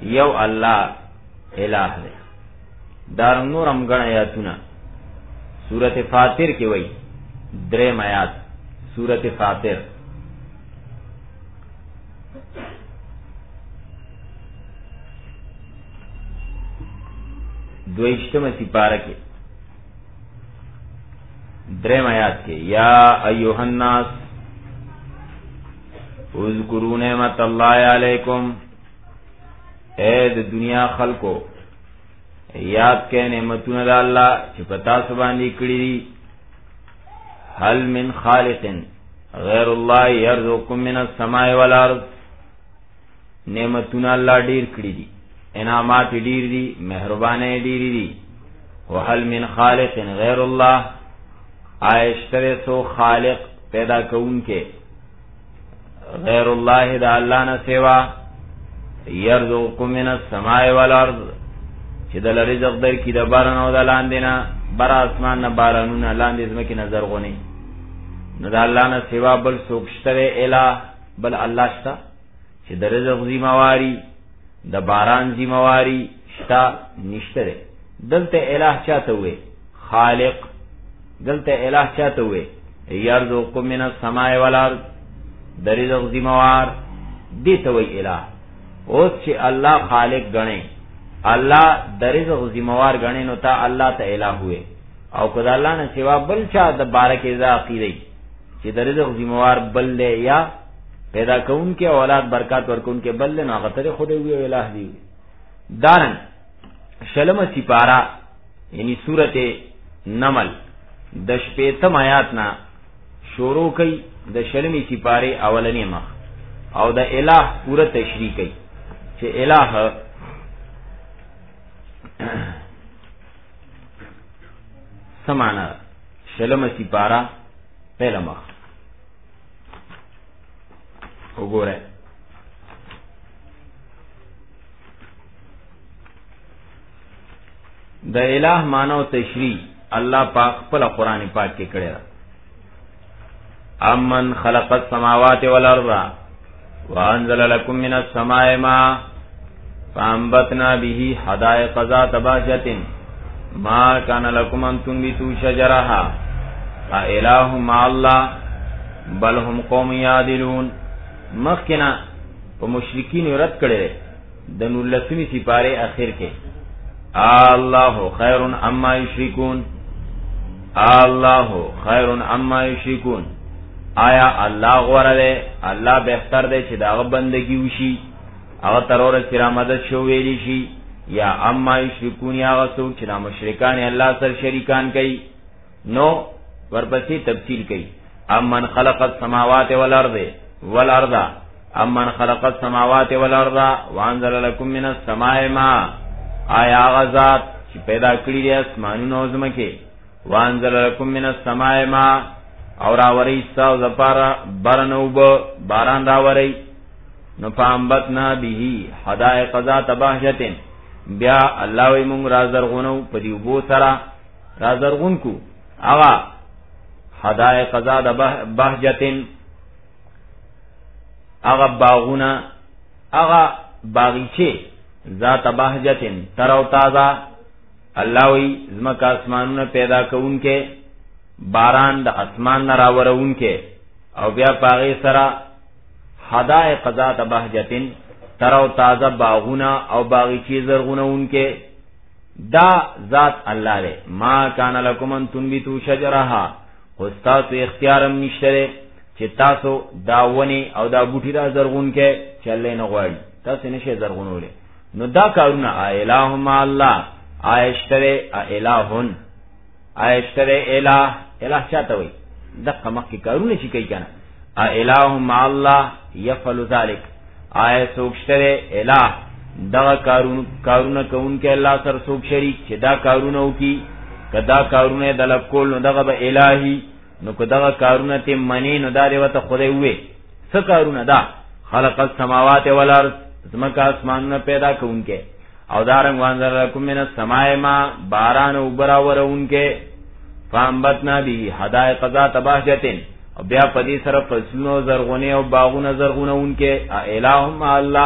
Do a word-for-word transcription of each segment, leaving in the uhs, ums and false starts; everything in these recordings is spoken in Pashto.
یو الله الہ دے. دارنگ نورم گن آیاتونا سورت فاتر کی وئی درم آیات سورت فاتر دویشتم سپارہ کے درم آیات کے یا ایوہ الناس اذکروا نعمت اللہ علیکم، اے دنیا خلقو یاد کے نعمتون دا اللہ چی پتا سباندی کری دی. حل من خالق غیر اللہ یرزقکم من السماء والارض، نعمتون اللہ دیر کری دی، انعامات دیر دی، مہربانے دیر دی. وحل من خالق غیر اللہ، آئشتر سو خالق پیدا کون کے غیر اللہ دا اللہ نہ سوا، یرزقکم من السماء والارض چې د رزق در کی د باران او د لاندې نه بر اسمان نه بارانونه لاندې زمکه نظر غونی نو د الله نه سوا بل څوک شته الہ بل الله شته چې د رزق ذمہواری د باران ذمہواری شته نشته. دلته الہ چاته وي خالق، دلته الہ چاته وي یرزقکم من السماء والارض، د رزق ذمہوار دې ته وي الہ. اوس چې الله خالق غني، الله د رزق ذمہوار غني، نو تا الله ته الہ ہوئے. او کله الله نه سوا بل چا د بارکه ذا عقیده چې د رزق ذمہوار بل له یا پیدا کون کې اولاد برکات ورکون کې بل نه غتره خود وی الہ دی. دارن شلم سپارا یعنی سورته نمل د شپیتم آیات نا شروع کئ د شلمی سپاره اولنی مخ او د الہ پورا تشریح کئ چې الہ سمانا. شلم سپارا پہلا مخ وګوره د الہ مانو تشریح الله پاک خپل قرآن پاک کې کړی دا. امن خلق السماوات والارض وانزل لكم من السماء ماء فانبتنا به حدائق ذات بهجة ما كان لكم ان تنبتوا شجرها أإله مع الله بل هم قوم يعدلون. مخکنا په مشرکین رد کړي د نولسمی سپاره اخر کې الله خیر اما یشرکون، الله خیر اما یشرکون. آیا الله غوړه ده، الله بهتر ده چې داغه بندگی وشي هغه ترور سره مدد شو ویلی شي، یا اما یشرکون یا غسو چې دا مشرکان الله سره شریکان کوي. نو ورپسې تفصیل کوي امن خلق السماوات والارض والارض امن خلق السماوات والارض وانزل لكم من السماء ماء، آیا غزاد چې پیدا کړی دی اسمانونو او زمکه، وانزل لكم من السماء ماء اور آوری استاو زپارا برنوب باران راوری. نو فانبتنا بیهی حدائق ذات بهجتن، بیا اللہ وی مونگ رازرغونو پدیوبو سرا رازرغون کو آغا حدائق ذات بهجتن، آغا باغونا آغا باغیچے ذات بهجتن ترو تازا. اللہ وی زمکا اسمانون پیدا کون کے باران د اسمان نه راورون کې او بیا پاغه سره حدائق ذات بهجتن ترو تازه باغونه او باغچې زرغونون کې. دا ذات الله له ما کان لکم ان تنبتوا شجرها، خو تاسو اختیارم نشته چې تاسو دا ونی او دا بوټی را زرغون کې چلې نه غواړي، تاسو نشه زرغونولې. نو دا کارونه الہم الله عائشتره الہون عائشتره الہ الہ چاته وي دغه مخکې کارونه شي کوي کنه. الہم الله یفعل ذلک، آیا سوکشتره الہ دغه کارونه کارونه کوونکې الله سره څوک شریک چې دا کارونه وکي، کدا کارونه د لکول نو دغه به الہی، نو کدا کارونه ته منی نو دا دی وته خدای وې څه کارونه دا خلق السماوات والارض، زمکه اسمانونه پیدا کوونکې او دارنګ وانزل لكم من السماء ماء، باران او براورونکې فانبتنا به حدائق ذات بهجتن، او بیا پدې سره فصلونو زرغونه او باغونه زرغونهونکې. الہم الله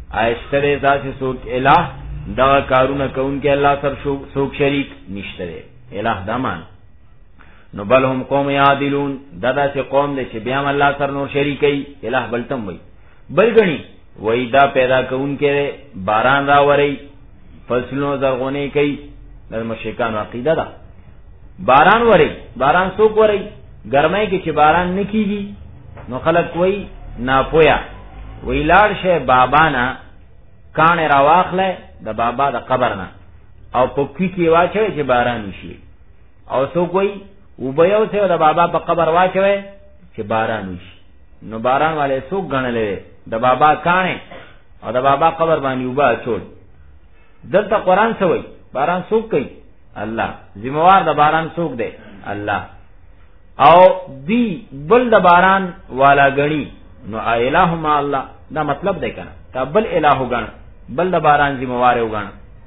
آیشتره داسې څوک الہ دغه کارونه کوونکې الله سره څوک شریک نشته دی. الہ دا مان نو بل هم قوم یعدلون، دا داسې قوم دی چې بیا هم الله سره نور شریکوي. الہ بلتم وي بل غني وای دا پیدا کوونکې باران راوري فصلونو زرغونې کوي. د مشرکانو عقیده ده باران وری، باران څوک وری؟ ګرمۍ کې چې باران نکېږي نو خلک وای ناپویا، وی لاړ شه بابا نه کانه را واخله د بابا د قبر نه او پوکی کې واچوي چې باران وشي، او څوک وای وبیو ته د بابا په قبر واچوي چې باران وشي. نو باران والے څوک غنلې د بابا کانه او د بابا قبر باندې وبا چول. دلته قران څه وای؟ باران څوک کوي؟ الله. ذمہوار د باران څوک دی؟ الله. او دی بل د باران والا غنی نو الہ ما الله، دا مطلب دی کنه تا بل الہ غن بل د باران ذمہوار وګن.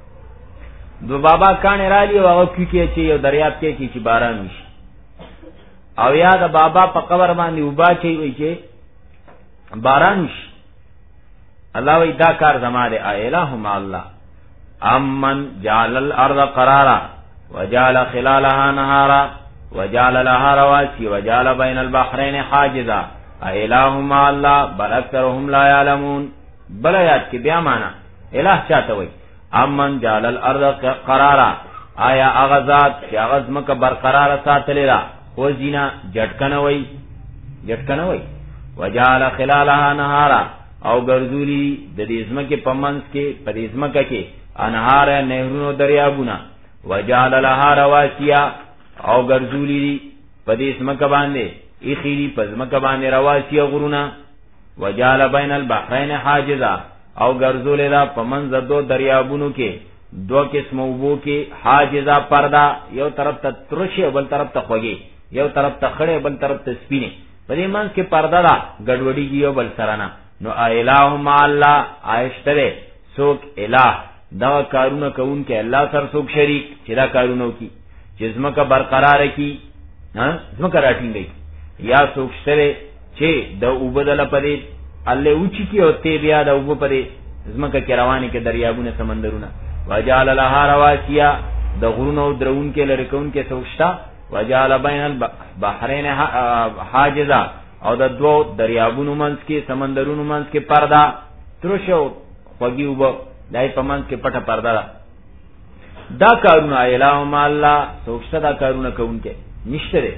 دو بابا کانه را دی او کی کی چې یو دریاب کې کی چې باران وشي، او یا د بابا په قبر باندې وبا چي وي چې باران وشي. الله وی دا کار زما دی الہ ما الله. امن جعل الارض قرارا وجعل خلالها نهارا وجعل لها رواسي وجعل بين البحرين حاجزا الہ ما الله بل اکثرهم لا يعلمون. بل آیات کې بیا معنا الہ چاته وي؟ امن جعل الارض قرارا، آیا هغه ذات چې هغه ځمکه برقرار ساتلې ده او زینا جټکنه وي جټکنه وي. وجعل خلالها نهارا، او ګرځولي د دې ځمکې په منځ کې په دې ځمکه کې انهار نهرونو دریابونه. وجعل لها رواسي، او ګرځولي په دې ځمکه باندې اخیری په ځمکه باندې رواسي غرونه. وجعل بین البحرین حاجزا، او ګرځولې دا په منځ دو دریابونو کې دو قسم وبو کې حاجزا پردا، یو طرف ته ترشه بل طرف ته خوږي، یو طرف ته خړې بل طرف ته سپینه، په دې منځ کې پردا دا ګډوډي یو بل سره نه. نو الہ ما الله عاشتره څوک الہ دا کارونه کوون کې الله سره څوک شریک چې دا کارونه کوي چې ځمکه برقرار کی ها ځمکه راټینګي، یا څوک شته چې د وبدل پدې الله اوچی کی او ته بیا د وب پدې ځمکه کې رواني کې دریابونه سمندرونه. وجعل لها رواسي، د غرونو درون کې لری کون کې څوکشتا. وجعل بین البحرین حاجزا، او د دوو دریابونو منځ کې سمندرونو منځ کې پردا ترشو خوږي وب دای په منځ کې پټه پردا ده. دا کارونه الہ ما الله څوکشتا دا کارونه کوونکې نشته ده.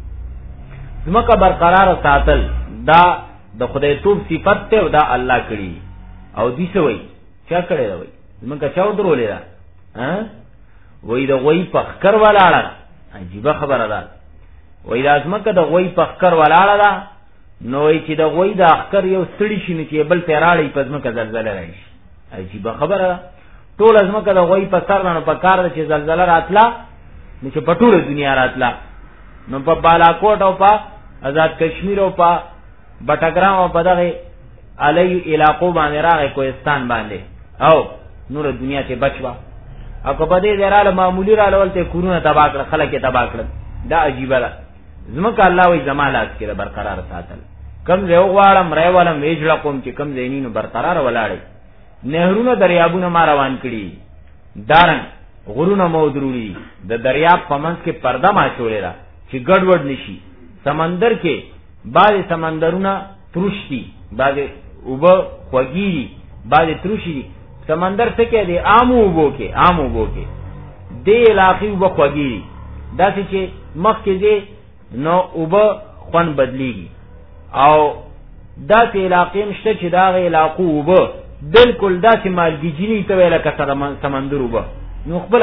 ځمکه برقرار ساتل دا د خدای توب صفت ته او دا الله کړی. او دې څه وای؟ چا کړی دا وای؟ زمونږه چا درولې ده؟ ها وای دا وای پخکر ولاړه، عجیب خبره ده. وای دا زمونږه د وای پخکر ولاړه ده، نو وای چې دا وای د اخکر یو ستړي شي نه چې بل تیراړي په زمونږه زلزلہ راشي. عجیب خبره ده. ټول زمونږه د وای په سر نه په کار ده چې زلزلہ راتلا نو چې په ټوله دنیا راتلا، نو په بالاکوټ او په آزاد کشمیر او په بټګرام او په دغه علی علاقو باندې راغی کوهستان باندې او نور دنیا ته بچوا. او په دې ځراله معمولی را لولته کورونه تباہ کړ، خلک یې تباہ کړ. دا عجیب ده. زمکه الله وی زمالات کې برقرار ساتل. کم زه غواړم ریوالم ویجړه کوم چې کم زینینو برقرار ولاړی. نهرونه دریابونه ما روان کړي، دارن غرونه مو درولي، د دریاب په منځ کې پرده ما چولې را چې ګډوډ نشي. سمندر کې بعض سمندرونه ترشتي، بعض اوبه خوږي، بعض ترشي. سمندر څه کې دی؟ عامو اوبو کې عامو اوبو کې دې علاقې اوبه خوږي، داسې چې مخ کې دې نو اوبه خوان بدليږي. او داسې علاقې نشته چې داغه علاقو اوبه بالکل داسې مالګیجنی ته ویل کړه سمندر اوبه. نو خپل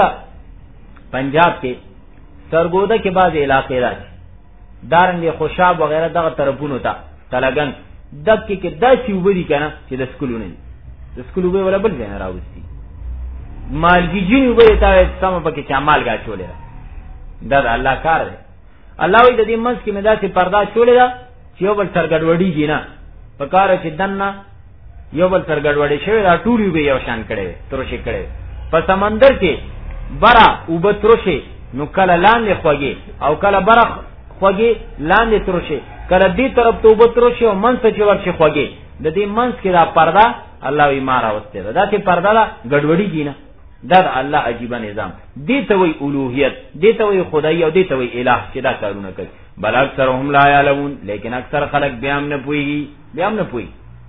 پنجاب کې سرګوده کې بعض علاقې راځي، دارنګ خوشاب وغیرہ دغه طرفونو ته تلګن دک کې داسې وبدي کنه چې د سکولونه د سکول وبې ولا بل ځای راوستي مالګیجنی وبې ته سم پکې چې مالګا چولې دا د الله کار دی. الله وی د دې منځ کې مې داسې پردا چولې ده چې یو بل سرګډوډیږي نه، په کار چې دنه یو بل سرګډوډي شوی دا ټول وبې یو شان کړي ترشي کړي. په سمندر کې برا وب ترشي نو کله لاندې خوږي او کله برخ خوږي لاندې ترشي، کله دې طرف ته وب ترشي او منځ ته چې ورشي خوږي. د دې منځ کې دا پرده الله وی ما راوسته دا چې پرده لا ګډوډي کینا دا الله عجیب نظام دې ته وی الوهیت دې ته وی خدای او دې ته وی الہ چې دا کارونه کوي بل اکثرهم لا یعلمون لیکن اکثر خلق بیا هم نه پويږي بیا هم نه پوي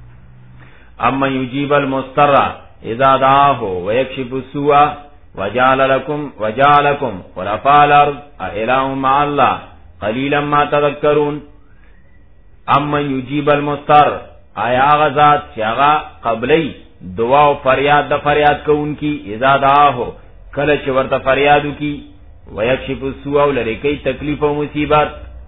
اما یجیب المضطر اذا دعاه ويكشف السوء وجعل لكم وجعلكم خلفاء الارض اله مع الله قليلا ما تذكرون اما یجیب المضطر آیا غزاد چې هغه قبلی دعا او فریاد د فریاد کوونکی اذا دعاه کله چې ورته فریاد وکي ويكشف السوء لری کوي تکلیف او مصیبت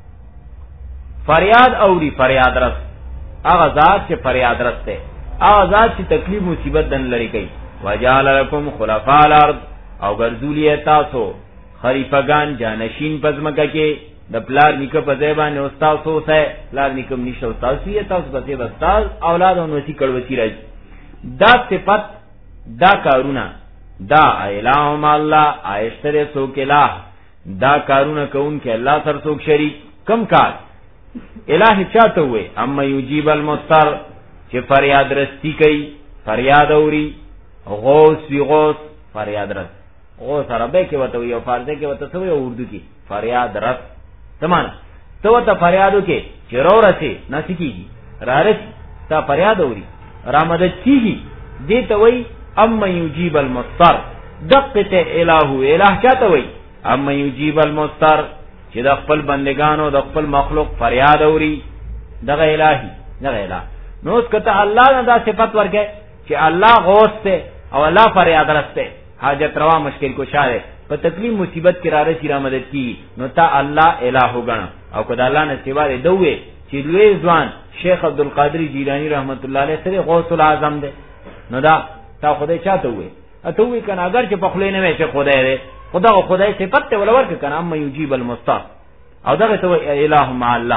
فریاد اوري فریاد رس هغه ذات چې فریاد رسته هغه ذات چې تکلیف مصیبت دن لری کوي وجعل لكم خلفاء الارض او ګرځولې تاسو خلیفګان جانشین پزمکه کې د پلار نیکه په ځای باندې استاد سو سه پلار نیکم نشو تاسو یې تاسو په دې استاد اولاد او نوسی کړوتی راځي دا صفت دا کارونه دا الہم الله عائشتره سو کې لا دا کارونه کوون کې الله سره څوک شریک کم کار الہ چاته وي اما یجیب المضطر چې فریاد رستی کوي فریاد اوري غوث وی غوث فریاد رس غوث عربی کې وته یو فارسی کې وته سوی اردو کې فریاد رس تمام تو ته فریادو کې چیرو رسي نسکیږي رارسي تا فریاد اوري رامدد کیږي دې ته وای اما یجیب المضطر دقته الہ الہ چاته وای اما یجیب المضطر چې د خپل بندگانو د خپل مخلوق فریاد اوري دغه الہی دغه الہ نو اس کته الله نه دا صفت ورکه چې الله غوث ته او الله فریاد رسته حاجت روا مشکل کو شاده په تکلیف مصیبت کې را رسی را مدد کی نو تا الله الہ وګڼه او کله الله نه سیوا دې دوی چې لوی ځوان شیخ عبدالقادر جیلانی رحمت الله علیه سره غوث الاعظم ده نو دا تا خدای چاته وې اته وې کنه اگر چې په خله نه وې چې خدای دې خدا او خدای صفت ته ولور ک کنه اما یجیب المضطر او دغه ته الہ مع الله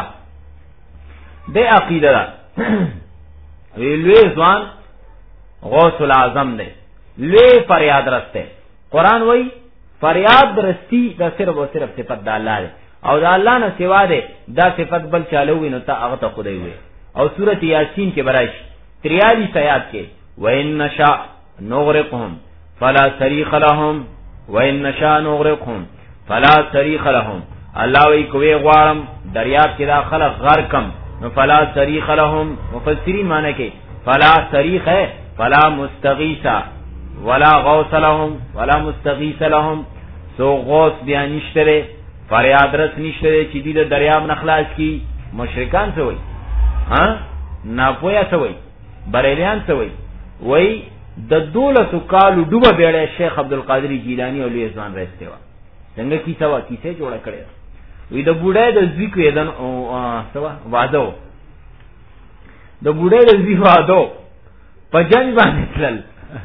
دې عقیده ده لوی ځوان غوث الاعظم ده لوی فریاد رسته قران وای فریاد رستی دا صرف او صرف صفت د الله ده او دا الله نه سوا ده دا صفت بل چالووي نو ته هغه ته خدای وي او سورۃ یاسین کې برائش تریالیس آیات کې وَإِن نَّشَأْ نُغْرِقْهُمْ فَلَا صَرِيخَ لَهُمْ وَإِن نَّشَأْ نُغْرِقْهُمْ فَلَا صَرِيخَ لَهُمْ الله وی کوي غواړم دریاب کې دا خلق غرقم نو فلا صریخ لهم مفسرین معنی کې فلا صریخ ہے فلا مستغیث ولا غوث لهم ولا مستغیث لهم سو غوث بیا نشته فریاد رس نشته چې دې د دریاب نخلاص کی مشرکان څه وای ها ناپویا څه وای بریلیان څه وای وای د دولسو کالو ډوبه بیړې شیخ عبدالقادر جیلانی او لوی ځوان راځته و څنګه کیسه وا کیسه جوړه کړې وی د بوډای د زوی کو یدن او سوا وادو د بوډای د زوی وادو په جنگ باندې تلل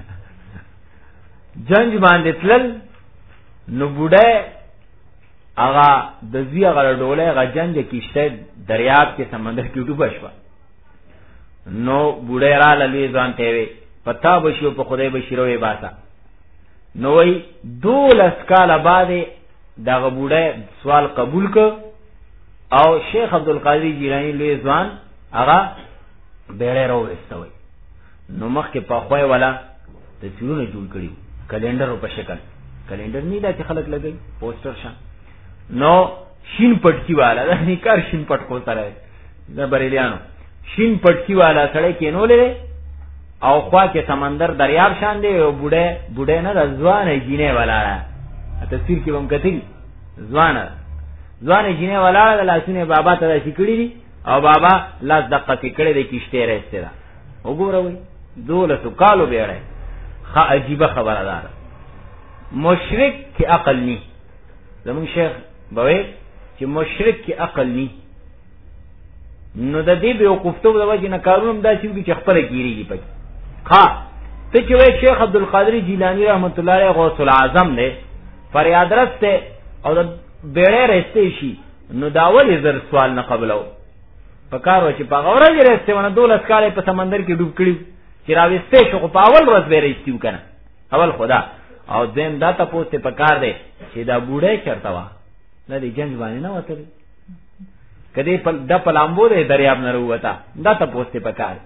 جنگ باندې تلل نو بوډای هغه د زوی هغه ډوله هغه جنگ کیشته دریاب کې سمندر کې ډوبه شو نو بوډای را لوی ځوان ته وی پتا بشو په خدای بشیروي باسا نو وی دولس کال بعد دا غبوډه سوال قبول ک او شیخ عبدالقادر جیلانی لوی ځوان هغه بیره راو استوي نو مخ کې په خوې والا تصویرونه جوړ کړي کلندر په شکل کلندر نه دا چې خلک لګي پوسټر شان نو شین پټکی والا دا نکار شین پټ کو سره دا بریلیانو شین پټکی والا سره کې نو لري او خوا کې سمندر دریاب شان دی او بوډه بوډه نه ځوانه جینې والا تصویر کې هم کتل ځوانه ځوانه جینې والا د لاسونه بابا ته شکړی دي او بابا لاس دقه کې کړي د کیشته راځي دا وګوروي دولت کالو بیره خا عجیب خبره ده مشرک کې عقل ني زمون شیخ بوي چې مشرک کې عقل ني نو د دې به وقفتو د وجه نه کارونم دا چې خپل کیږي پک ها ته چې وای شیخ عبدالقادر جیلانی رحمت الله علیه غوث الاعظم نه فریاد رسته او د بیره رسته شي نو داول زر سوال نه قبلو پکارو چې په غوړه کې رسته ونه دولس کال په سمندر کې ډوب کړی چې راوسته شو په اول ورځ به رسیو کنه اول خدا او دیم دا تاسو ته پکار دی چې دا بوډه چرته وا نه دی جنگ باندې نه وته کدی په د پلامبو د دریاب نه وروته دا تاسو ته پکار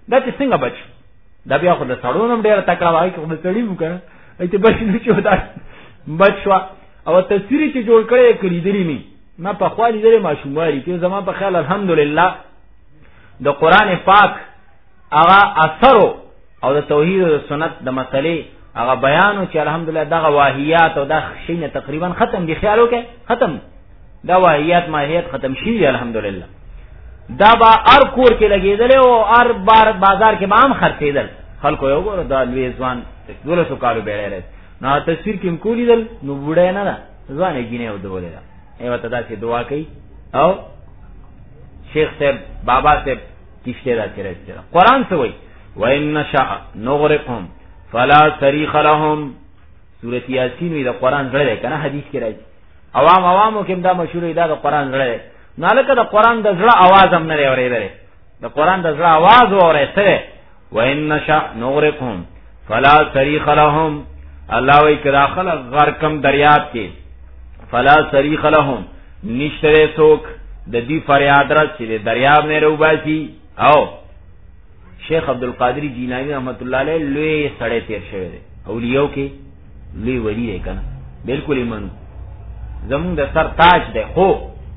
دا چې څنګه بچ دا بیا خو د سړونم ډېر تکړه وای خو د سړی مو کنه ایته بچ نه شو دا بچ وا او تصویر چې جوړ کړي کړي دلی می ما په خوا دې لري ماشوماري کې زما په خیال الحمدلله د قران پاک هغه اثر او د توحید او سنت د مسلې هغه بیان چې الحمدلله دغه واهیات او د شینه تقریبا ختم دي خیالو کې ختم دا واهیات ماهیت ختم شي الحمدلله دا با ار کور کې لګیدل او ار بار بازار کې عام خرڅیدل خلکو یو ګور دا لوی ځوان دولسو کالو بیره نو تصویر کې کولیدل نو وړه نه ده ځوانه گینه او دوله ده ایو ته دا چې دعا کوي او شیخ صاحب بابا صاحب کیشته را چیرې قرآن څه وایي وَإِنَّ نَشَأْ نُغْرِقْهُمْ فَلَا صَرِيخَ لَهُمْ سورۃ یاسین وی دا قرآن زړه کنه حدیث کې راځي عوام عوامو کې دا مشهور دی دا قرآن زړه نه لکه دا قرآن د زړه आवाज هم نه اورېدل دا قرآن د زړه आवाज اورېته وَإِنَّ نَشَأْ نُغْرِقْهُمْ فَلَا صَرِيخَ لَهُمْ الله وی کدا خلق غرقم دریاب کې فلا صریخ لهم نشتره سوک د دې فریاد را چې دریاب نه روباسي او شیخ عبدالقادر جیلانی رحمت الله علیه لوی سړی تیر شوی دی اولیاء کې لوی ولی دی کنه بالکل ایمان زمون د سر تاج دی خو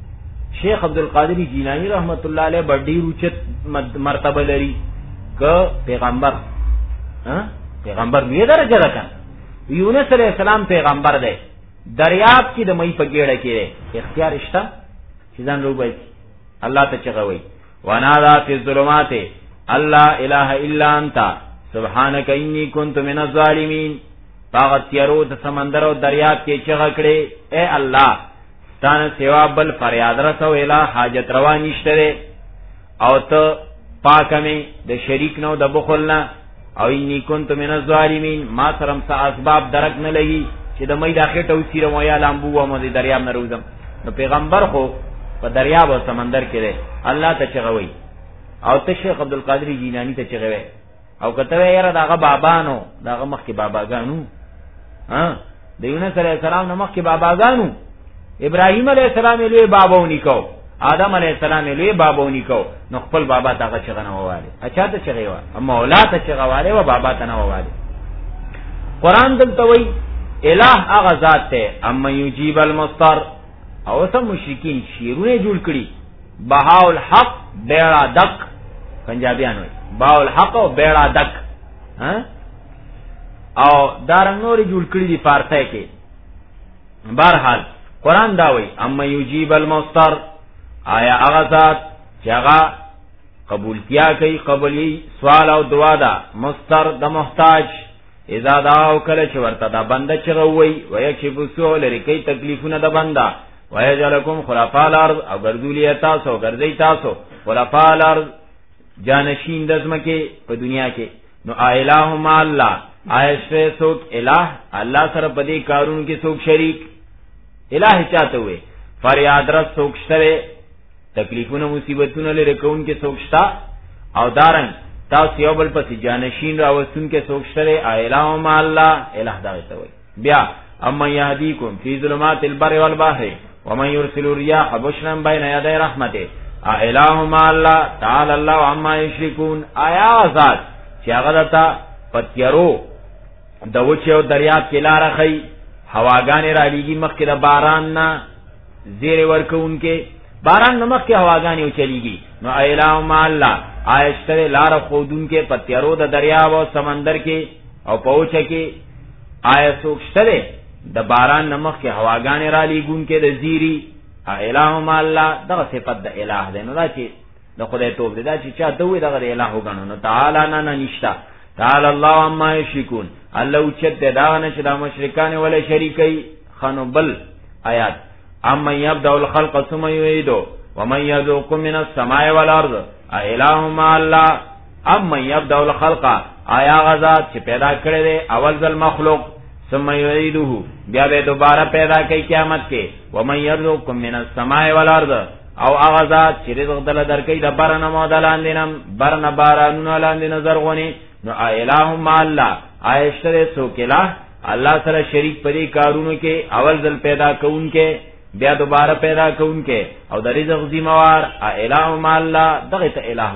شیخ عبدالقادر جیلانی رحمت الله علیه بڑی روچت مرتبه لري ک پیغمبر ها پیغمبر لوی درجه ده کنه یونس علیہ السلام پیغمبر دی دریاب کی د مې په ګیړه کې اختیار شته چې ځان روبای الله ته چغوي ونادا فی الظلمات الله اله الا انت سبحانك انی کنت من الظالمین طاقت یرو د سمندر او دریاب کې چغ کړي اے الله ستانه سیوا بل فریاد رسو اله حاجت روا نشته او ته پاکمه د شریک نو د بخلنا او انی کنت من الظالمین ما سرم سا اسباب درک نه لګي چې د مې داخه توسیر مو یا لامبو و مو د دریاب نه روزم نو پیغمبر خو په دریاب او سمندر کې دی الله ته چغوي او ته شیخ عبدالقادر جیلانی ته چغوي او کته یاره داغه بابانو داغه مخ کې باباګانو ها د یونس علیہ السلام نو مخ کې باباګانو ابراهیم علیہ السلام لوی باباونی کو آدم علیہ السلام لوی باباونی کو نو خپل بابا ته چغنه وواله اچھا ته چغوا مولا ته چغواله و بابا ته نه وواله قران دلته وی الہ هغه ذات ته اما یجیب المضطر او سم مشرکین شیرونه جوړ کړي بهاول حق بیڑا دک پنجابیان وي باول حق او بیڑا دک ها او دارنګوري جوړ کړي دي فارسی کې بهرحال قران دا وی اما یجیب المضطر آیا هغه ذات چې هغه قبولتیا کوي قبولی سوال او دعا دا مستر د محتاج اذا دعاو کله چې ورته دا بنده چغوي ويکشف سوء لري کوي تکلیفونه د بنده ويجعلكم خلفاء الارض او ګرځولي تاسو ګرځي تاسو خلفاء الارض جانشین د ځمکه په دنیا کې نو الہ ما الله عائشه سوک الہ الله سره په دې کارونو کې سوک شریک الہ چاته وي فریاد رس سوک شته تکلیفونه مصیبتونه لري کون کې سوک شتا او دارن تاسو یو بل پسې جانشین راوستون کې سوکشتره الہ ما الله الہ دغه وي بیا اما یهدیکم فی ظلمات البر والبحر ومن یرسل الرياح بشرا بین یدی رحمته الہ ما الله تعالی الله عما یشرکون آیا ذات چې هغه دتا پتیرو د وچو دریاب کې لار خي هواګانې را لېږي مخکې د باران نه زیر ورکوونکې باران نمک کې هواګانې وچلیږي نو الہ ما الله آیشتر لار خودون کے پتیارو د دریاب او سمندر کې او پوچ کې آیا سوکشتر د باران نمخ کې هواګانې را لیګون کې د زیری الہ ما الله دغه صفت د الہ ده نو دا چې د خدای توپ ده دا چې چا دوی دغه الہ وګڼو نو تعالی نه نه نشتا تعالی الله عما یشرکون الله اوچت دا نه چې د مشرکان ولا شریکي خنو بل آیات اما یبدا الخلق ثم یعيدو ومن يذوق من السماء والارض الہ ما الله اما یبدا الخلق آیا غزاد چې پیدا کړی دی اول ځل مخلوق ثم یعيده بیا به دوباره پیدا کوي قیامت کې ومن يرزقكم من السماء والارض او غزاد چې رزق دل درکې د بارنه مودلان دینم برنه بارانونه لاندې نظر غونی نو الہ ما الله عائشہ سوکلا الله سره شریک پرې کارونو کې اول ځل پیدا کون کې بیا دوباره پیدا کون کې او د رزق ذمہوار الہ ما الله دغه ته الہ وای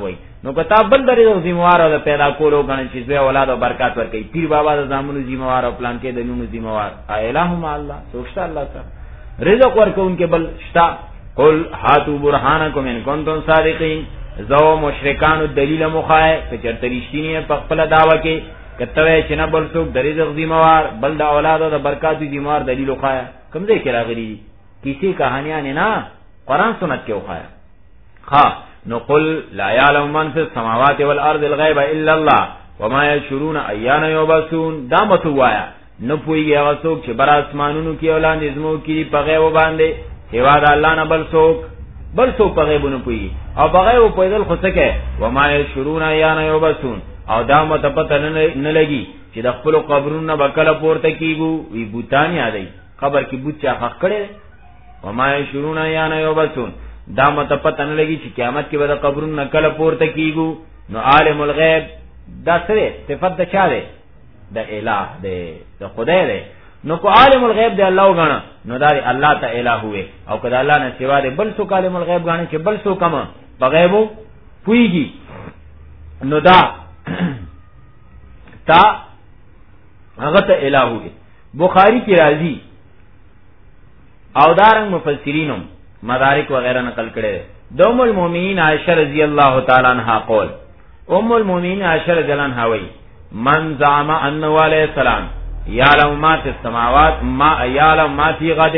نو کتاب بل درې ذمہوار او پیدا کولو غن چې زوی اولاد او برکات ورکړي پیر بابا د زامنو ذمہوار او پلان کې د نونو ذمہوار الہم الله سوچتا الله تعالی رزق ورکون کې بل شتا قل هاتو برهانکم ان کنتم صادقین زو مشرکان دلیل مخای چې چرته رښتینی په خپل داوا کې کته چې نه بل څوک د رزق ذمہوار بل د اولاد او د برکات ذمہوار دلیل مخای کوم ځای کې راغلي کیسې کہانیاں نه قرآن سنت کې وخایا ها نو قل لا يعلم من في السماوات والارض الغيب الا الله وما يشعرون ايان يبعثون دا متوایا نو پویږي هغه څوک چې بر اسمانونو کې اولاد نظمو کې په غیب باندې سوا د الله نه بل څوک بل څوک په غیب نه پوي او په غیب په دل خو څه کې وما يشعرون ايان يبعثون او دا مت پته نه لګي چې د خپل قبرونو بکله پورته کیږي وی بوتان یادای قبر کې بوت چا حق کړي وما يشعرون ايان يبعثون دا مت پته نه لګي چې قیامت کې به د قبرونو نکله پورته کیږي نو عالم الغیب دا سره صفات د چا ده د الہ ده د خدای ده نو کو عالم الغیب ده الله وګڼه نو دا الله ته الہ ہوئے او کله الله نه سوا ده بل څوک عالم الغیب غاڼه چې بل څوک کما په غیبو پويږي نو دا تا هغه ته الہ ہوئے بخاری کی راضی او دارنگ مفسرینم مدارک وغیرہ نقل کرے دو ام المومنین عائشہ رضی اللہ تعالی عنہ قول ام المومنین عائشہ رضی اللہ عنہ وی من زعم انه علیہ السلام یعلم ما فی السماوات ما یعلم ما فی غد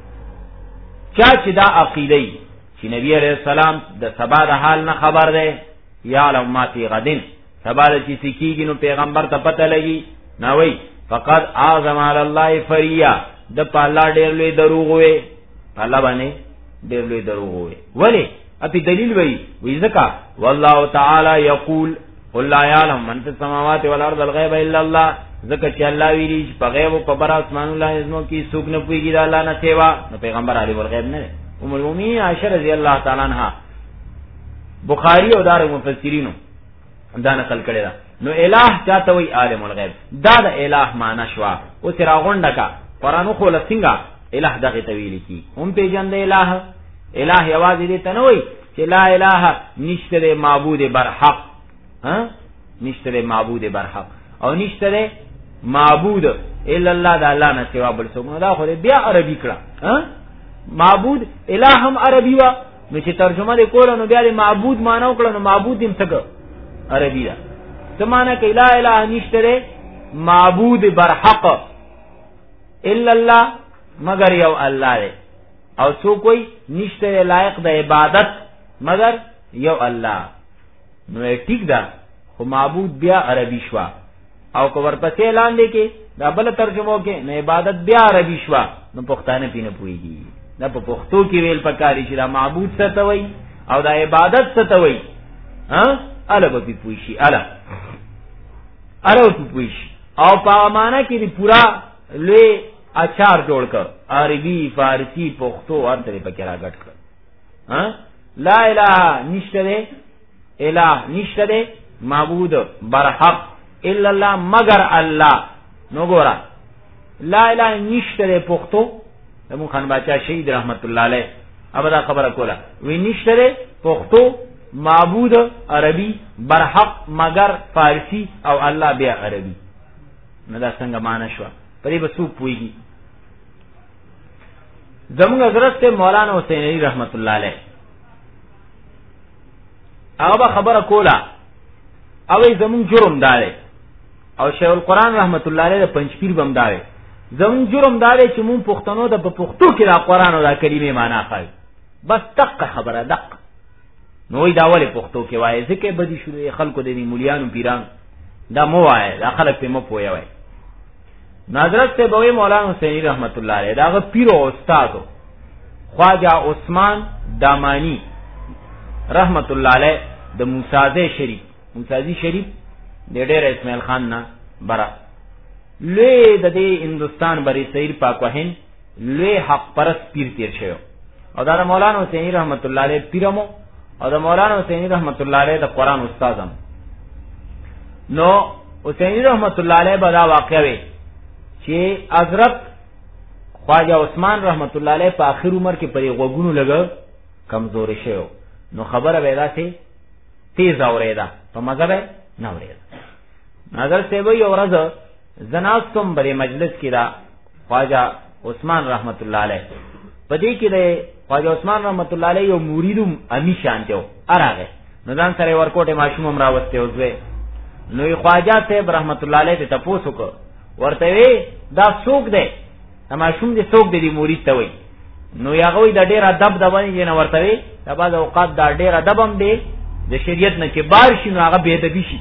چا چې دا عقیدی چې نبی علیہ السلام د سبا د حال نه خبر ده یعلم ما فی غد سبا چې سکیږي نو پیغمبر ته پته لګي نو وی فقد اعظم علی الله فریا د پالا ډېر لوی دروغ وي پالا باندې ډېر لوی دروغ وي ولی اپی دلیل وی وی زکا والله تعالی یقول قل لا يعلم من في السماوات والارض الغيب الا الله زکه چې الله ویلی په غیب او په بر اسمان الله ازمو کې څوک نه پويږي د الله نه سیوا نو پیغمبر علی الغیب نه ام المؤمنین عائشہ رضی الله تعالی عنها بخاری او دار مفسرینو دا نقل کړی دا نو الہ چاته وی عالم الغیب دا د الہ معنی شوا او تیرا غونډه کا قرآن خو لسنګا الہ دغه تویل کی هم پیجن د الہ الہ یوازې دې تنوي چې لا الہ نشته معبود برحق ها نشته معبود برحق او نشته معبود الا الله د الله نه سوا بل څوک نه دا خو بیا عربي کړه ها معبود الہ هم عربي وا نو چې ترجمه دې کول نو بیا معبود معنی وکړه نو معبود دې څنګه عربي دا سمانه کې لا الہ نشته معبود برحق الا الله مگر یو الله دی او څوک کوئی نشته لایق د عبادت مگر یو الله نو ټیک ده خو معبود بیا عربي شوا او کو ورپسې لاندې کې دا بل ترجمه کې نه عبادت بیا عربي شوا نو پښتانه پینې پويږي دا په پښتو کې ویل پکاري چې دا معبود څه ته وای او دا عبادت څه ته وای ها الګ په پويشي الا الګ په پويشي او په معنا کې پورا لوی اچار جوړ کړ عربي فارسی پښتو هر طرح پکې راګټ کړ ها لا اله نشته الہ نشته معبود برحق الا الله مگر الله نو ګورا لا اله نشته پښتو دمو خان بچا شهید رحمت الله علیه ابدا خبره کوله وی نشته پښتو معبود عربي برحق مگر فارسی او الله بیا عربي نو دا څنګه معنی شو پرې به څوک پويږي زموږ حضرت مولانا حسین علی رحمت الله علیه هغه خبره کوله او زموږ جرم دار او شیخ القرآن رحمت الله علیه پنځپیر بم دار زموږ جرم دار چې مون پښتنو د پښتو کې د قرآن او د کلمې معنی خای بس دقه خبره دقه نو دا ولې پښتو کې وایي ځکه بدی شروع خلکو د مولیانو پیران دا مو وایي دا خلک په مو پوي وایي حضرت سے بوی مولانا حسینی رحمت اللہ علیہ دا پیر او استاد خواجہ عثمان دامانی رحمت اللہ علیہ د موسازی شریف موسازی شریف د ډېر اسماعیل خان نه برا لوی د دې هندستان بری سیر پاکوهن لوی حق پرست پیر تیر شو او دا مولانا حسینی رحمت اللہ علیہ پیرمو او دا مولانا حسینی رحمت اللہ علیہ د قرآن استادم نو حسینی رحمت اللہ علیہ بدا واقع وی چې حضرت خواجہ عثمان رحمت الله علیه په اخر عمر کې پرې غوګونو لګ کمزوري شو نو خبره پیدا شي تیز اوریدا په مذهب نه اوریدا. نظر سی وی اورز زناستم بری مجلس کی دا خواجہ عثمان رحمت الله علیه پدې کې د خواجہ عثمان رحمت الله علیه یو مریدم امی شانته اراغه نو ځان سره ورکوټه ماشوم هم راوسته اوسه نو خواجہ صاحب رحمت الله علیه ته تاسو کو ورته وی دا څوک دی ماشوم دې څوک دی مرید ته وی نو یاغه وی د ډیر ادب د باندې نه ورته وی دا بعض اوقات دا ډیر ادب هم دی د شریعت نه کې بار شي نو هغه به ادبی شي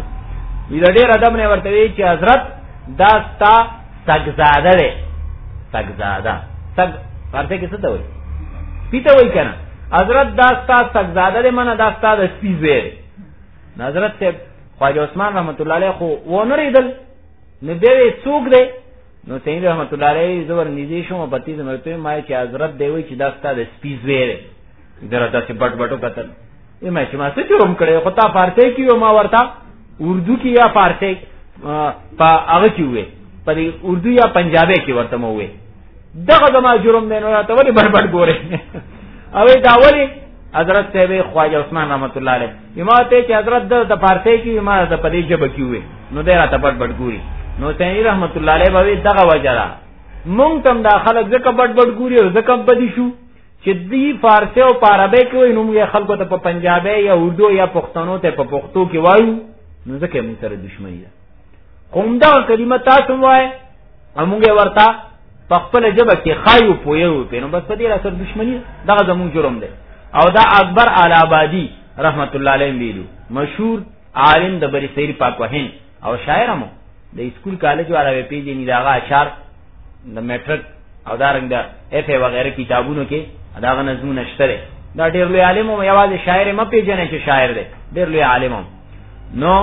وی د ډیر ادب نه ورته وی چې حضرت دا ستا سگزاده ده سگزاده سگ پارته کسه ته وی پیته وی کنه حضرت دا ستا سگزاده ده منه دا ستا د سپی زویر حضرت ته خواجه عثمان رحمت الله علیه خو ونریدل نو به څوک ده نو سید رحمت الله علیه زبر نږدې شو پتی زمرته ما چې حضرت دی وی چې دا ستا د سپی زویر درته چې بټ بټو قتل یې ما چې ما څه جرم کړی خو تا پارته کیو ما ورته اردو کی یا فارسی په هغه کې وې په اردو یا پنجابی کې ورته مو وې دغه زما جرم دی نو ته ولې بربد ګوره او دا ولې حضرت صاحب خواجه عثمان رحمت الله علیه یماته چې حضرت د فارسی کې ما د پدې جبه کې وې نو دی راته بربد ګوري نو سید رحمت الله علیه به دغه وجرا مونږ تم دا خلک زکه بربد ګوري او زکه بدی شو چې دی فارسی او عربی کې وې نو موږ خلکو ته په پنجابی یا اردو یا پښتنو ته په پښتو کې وایو نو ځکه موږ سره دښمنی ده. کوم دا کلمه تاسو وای امونګه ورتا په خپل جبه کې خایو پویو په نو بس په دې سره دښمنی دغه زمون جرم ده. او دا اکبر الابادی رحمت الله علیه ویلو مشهور عالم د بری سیر پاک وهین او شاعر مو د اسکول کالج والا پی جی نه داغه اشعار د میټرک او دارنګ د اف ای وغیرہ کتابونو کې داغه نظمونه شته. دا ډیر لوی عالم او یوازې شاعر م پیژنې چې شاعر دی ډیر لوی عالم. نو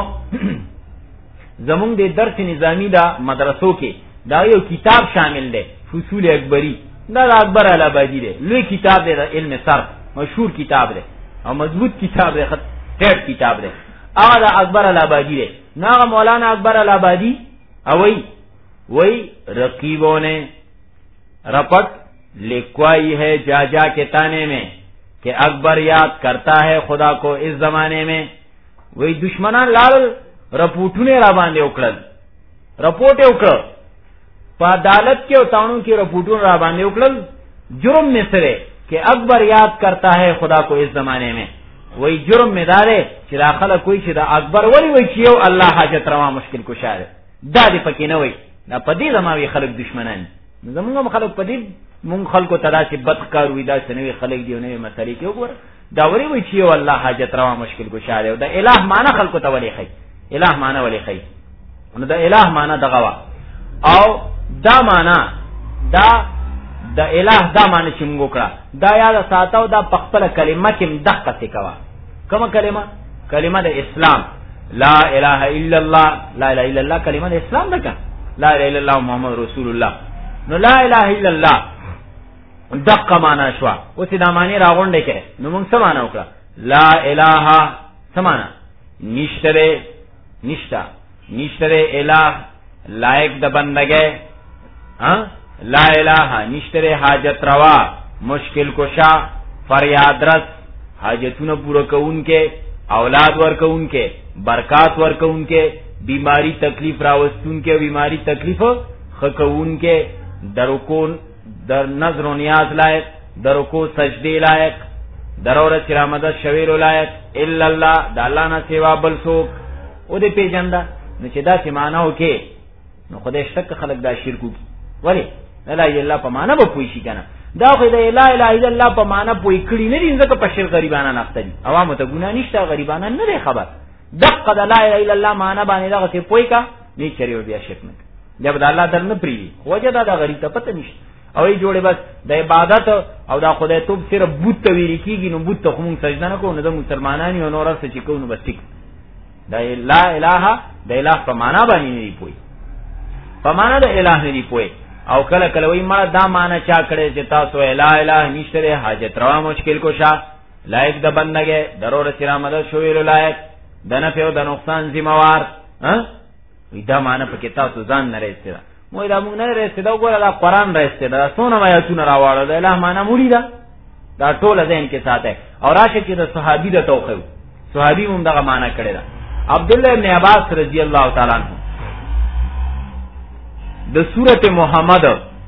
زمونږ د درس نظامی دا مدرسو کې دا یو کتاب شامل دی فصول اکبری دا اکبر الابادی دی لوی کتاب دی د علم صرف مشهور کتاب دی او مضبوط کتاب دی خط ټیټ کتاب دی هغه د اکبر الابادی دی. ناغه مولانا اکبر الابادی اوئی وہی رقیبوں نے رپٹ لکھوائی ہے جا جا کے تانے میں کہ اکبر یاد کرتا ہے خدا کو اس زمانے میں. وی دشمنان لال رپورټونه را باندې وکړل رپورټ یې وکړ په عدالت کې او تانو کې رپورټونه را باندې وکړل جرم میں سره کہ اکبر یاد کرتا ہے خدا کو اس زمانے میں. وی جرم میں دارے چې داخله کوئی چې دا اکبر ولی وی چې یو الله حاجت روا مشکل کشا ده دا دې پکې نه وی دا پدې زماوي خلک دشمنان زمونږ خلک پدې مونږ خلکو تدا چې بدکار وی دا سنوي خلک دی نه مسلې کې وګور دا وری وی چې یو الله حاجت روا مشکل کشا ده دا الہ معنا خلکو ته ولي خي الہ معنا ولي خي نو دا الہ معنا دغه وا او دا معنا دا د الہ دا معنی چې موږ کړه دا یاد ساتو دا پخپل کلمه کې دقه څه کوا کومه کلمه کلمه د اسلام لا اله الا الله لا اله الا الله کلمه د اسلام ده کا لا اله الا الله محمد رسول الله نو لا اله الا الله دقه معنا شو اوس دا معنی راغونډه کې نو موږ څه معنا وکړه لا اله سمانا نشتره نشتا نشتره الہ لائق د بندګه ها لا الہ نشتره حاجت روا مشکل کشا فریاد رس حاجتونه پورا کون کے اولاد ور کون کے برکات ور کون کے بیماری تکلیف راوستون کے بیماری تکلیف خکون کے درکون در نظر و نیاز لائق درکو سجدے لائق درور سرامدت شویر لائق الا اللہ دا اللہ نا سوا بل سوک او دے پیجندا نو چې دا سمانو کې نو خدای شک خلق دا شرکو کی ولی لا اله الا الله په معنا به پوي شي کنه دا خو د لا اله الا الله په معنا پوي کړی نه دي ځکه په شر غریبانه نخته دي عوامو ته ګنا نشته غریبانه نه لري خبر دقه د لا اله الا الله معنا باندې دا څه پوي کا نه چریو بیا شک نه جب د الله در نه پری وجه دا, دا غریب ته پته نشته او ای جوړه بس د عبادت او دا خدای توب صرف بوت ته ویل کیږي نو بوت ته کوم سجده نه کوو نو د مسلمانانو او نور څه چې کوو نو بس ټیک دا لا اله د اله په معنا باندې نه پوي په معنا د اله نه پوي او کله کله وای ما دا معنا چا کړي چې تاسو لا اله نشته حاجت روا مشکل کوشا لایق د بندګه ضرور سلامت شویل لایق د نه په د نقصان ذمہوار ها وی دا معنا په کې تاسو ځان نه رسېدا مو دا مونږ نه رسېدا وګوره دا قران رسېدا سونه آیاتونه راوړل د اله معنا مولي دا دا ټول ځین کې ساته او راشه چې د صحابي د توخو صحابي هم دغه معنا کړی دا. عبد الله ابن عباس رضی الله تعالی عنہ د سورته محمد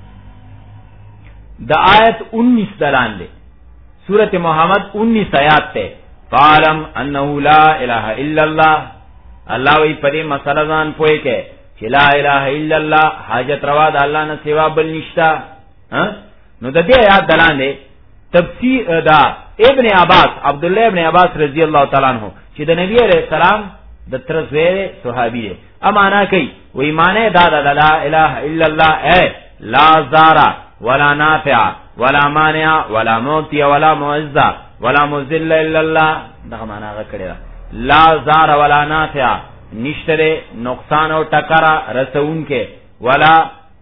د آیت انیس دلان دے. سورت محمد انیس آیات تے فعلم انہو لا الہ الا اللہ. اللہ وی پدی مسئلہ زان پوئے کے چی لا الہ الا اللہ حاجت روا دا اللہ نہ سوا بل نشتا. نو دا دی آیات دلان دے تفسیر دا ابن عباس عبداللہ ابن عباس رضی اللہ تعالیٰ عنہ چی دا نبی علیہ السلام دا ترسویر صحابی دے. امانا کئی وی مانے دا دا دا لا الہ الا اللہ اے لا زارا ولا نافع ولا مانع ولا موتی ولا معز ولا مذل الا الله. دا معنا غکړه لا زار ولا نافع نشتره نقصان او ټکرا رسون کې ولا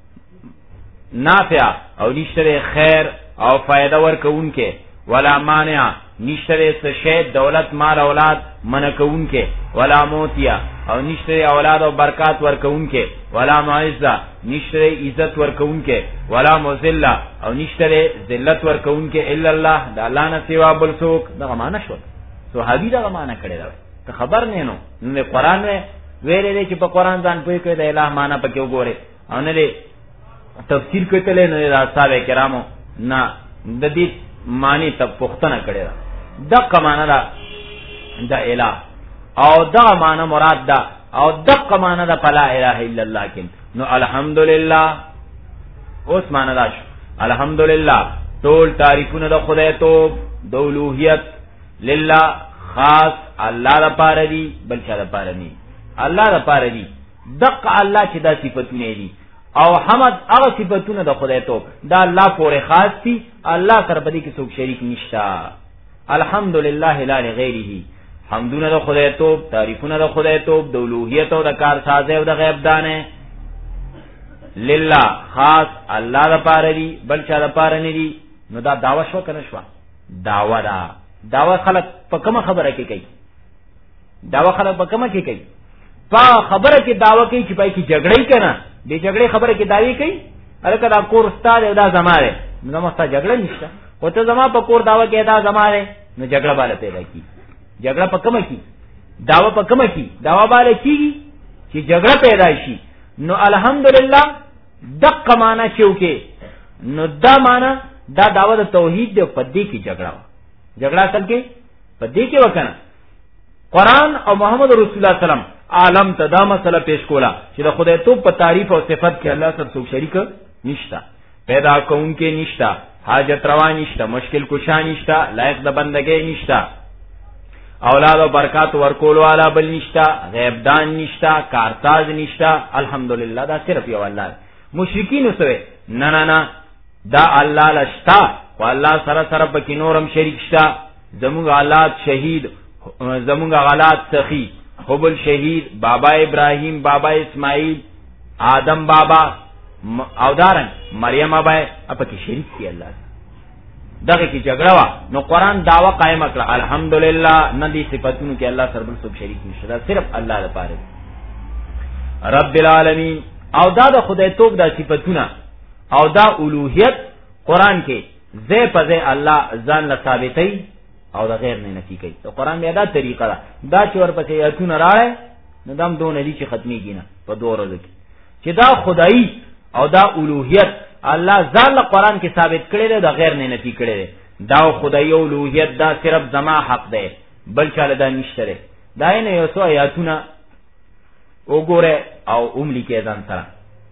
نافع او نشتره خیر او فائدہ ورکون کې ولا مانع نشتره سشید دولت مال اولاد منکون کې ولا موتیا او نشتره اولاد او برکات ورکون کې ولا معزه نشتره عزت ورکون کې ولا مذل او نشتره ذلت ورکون کې الا الله. دا الله نه سوا بل څوک. دا معنا شو صحابي دا معنا کړی دا. ته خبر نه نو نو قرآن ویلې چې په قرآن ځان پوي کړی د الہ معنا پکې وګوره او نه تفسیر کتل نه دا صاحب کرامو نه د دې معنی ته پوښتنه کړی دا. دغه معنا دا د الہ او دغه معنا مراد دا او دغه معنا دا فلا اله الا الله کې. نو الحمدلله اوس معنا دا شو الحمدلله ټول تعریفونه د خدای توب د اولوہیت لله خاص الله لپاره دي بل چا لپاره نه. الله لپاره دي دغه الله چې دا صفاتونه دي او حمد هغه صفاتونه د خدای توب دا الله پورې خاص دي. الله سره بدی کې څوک شریک نشتا. الحمدلله لا لغیره حمدونه د خدای توب تعریفونه د خدای توب د اولوہیت او د کار سازه او د غیب دانه لله خاص الله لپاره دي بل چا لپاره نه دي. نو دا داوا شو کنه شو داوا دا داوا خلق په کومه خبره کې کوي. داوا خلق په کومه کې کوي په خبره کې داوا کوي چې پای کې جګړې کنه دې جګړې خبره کې داوی کوي الکه دا کور استاد دا زماره نو مستا جګړه نشته او ته زما په کور داوا کې دا زماره نو جګړه باندې پیدا کی. جګړه په کومه کې داوا په کومه کې داوا باندې کیږي چې جګړه پیدا شي. نو الحمدلله دغه معنا چوکې نو دا معنا دا داوا د توحید دی په دې کې جګړه جګړه اصل کې په دې کې وکنه. قرآن او محمد رسول الله سلام عالم ته دا مسله پیش کولا چې د خدای توب په تعریف او صفت کې الله سره څوک شریک نشتا پیدا کون کې نشتا حاجت روا نشتا مشکل کشا نشتا لایق د بندګۍ نشتا اولاد او برکات ورکول والا بل نشتا غیب دان نشتا کارساز نشتا. الحمدلله دا صرف یو الله. مشرکین وسوي نه نه نه دا الله لشتا او الله سره سره پکې نورم شریک شتا. زموږ حالات شهید زموږ حالات سخی حبل شهید بابا ابراهیم بابا اسماعیل آدم بابا او دارن مریم بابا اپا کی شریک کی اللہ دغه کی جګړه وا. نو قرآن داوا قائم کړه الحمدلله ندی صفاتونو کې الله سره بل څوک شریک نشته صرف الله لپاره رب العالمین. او دا د خدای توب دا صفاتونه او دا اولوہیت قرآن کې زې په زې الله ځان له ثابتې او دا غیر نه نفي کوي. تو قرآن بیا دا طریقه ده دا چې ورپسې آیتونه راړي نو دام دون دي چې ختميږي نه په دوه ورځو کې چې دا خدای او دا اولوہیت الله ځان له قرآن کې ثابت کړی دی دا غیر نه نفي کړی دی. دا خدای او اولوہیت دا صرف زما حق دی بل چاله دا نشته دی. دا نه یو څو آیاتونه وګوره او عملی کې ځان سره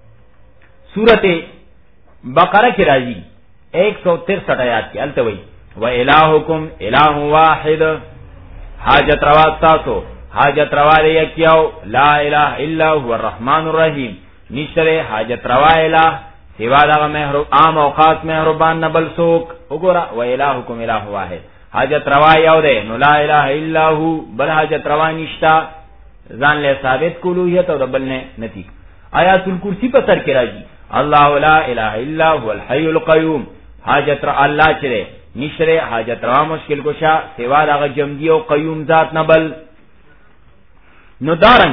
سورته بقره کې راځي ایک سو ترسٹھ آیات کې الته وایي و الہکم الہ واحد حاجت روا تاسو حاجت روا دی یکیو لا الہ الا هو الرحمن الرحیم نشتره حاجت روا الہ سوا دا مهرب عام او خاص مهربان نبل سوک. وګوره و الہکم الہ واحد حاجت روا یو دی نو لا الہ الا هو بل حاجت روا نشتا ځان له ثابت کولویت او بل نه نتی. آیات الکرسی په سر کې راځي الله لا الہ الا هو الحی القیوم حاجت را الله چره نشره حاجت روا مشکل کشا سوا داغ جمدی و قیوم ذات نبل. نو دارن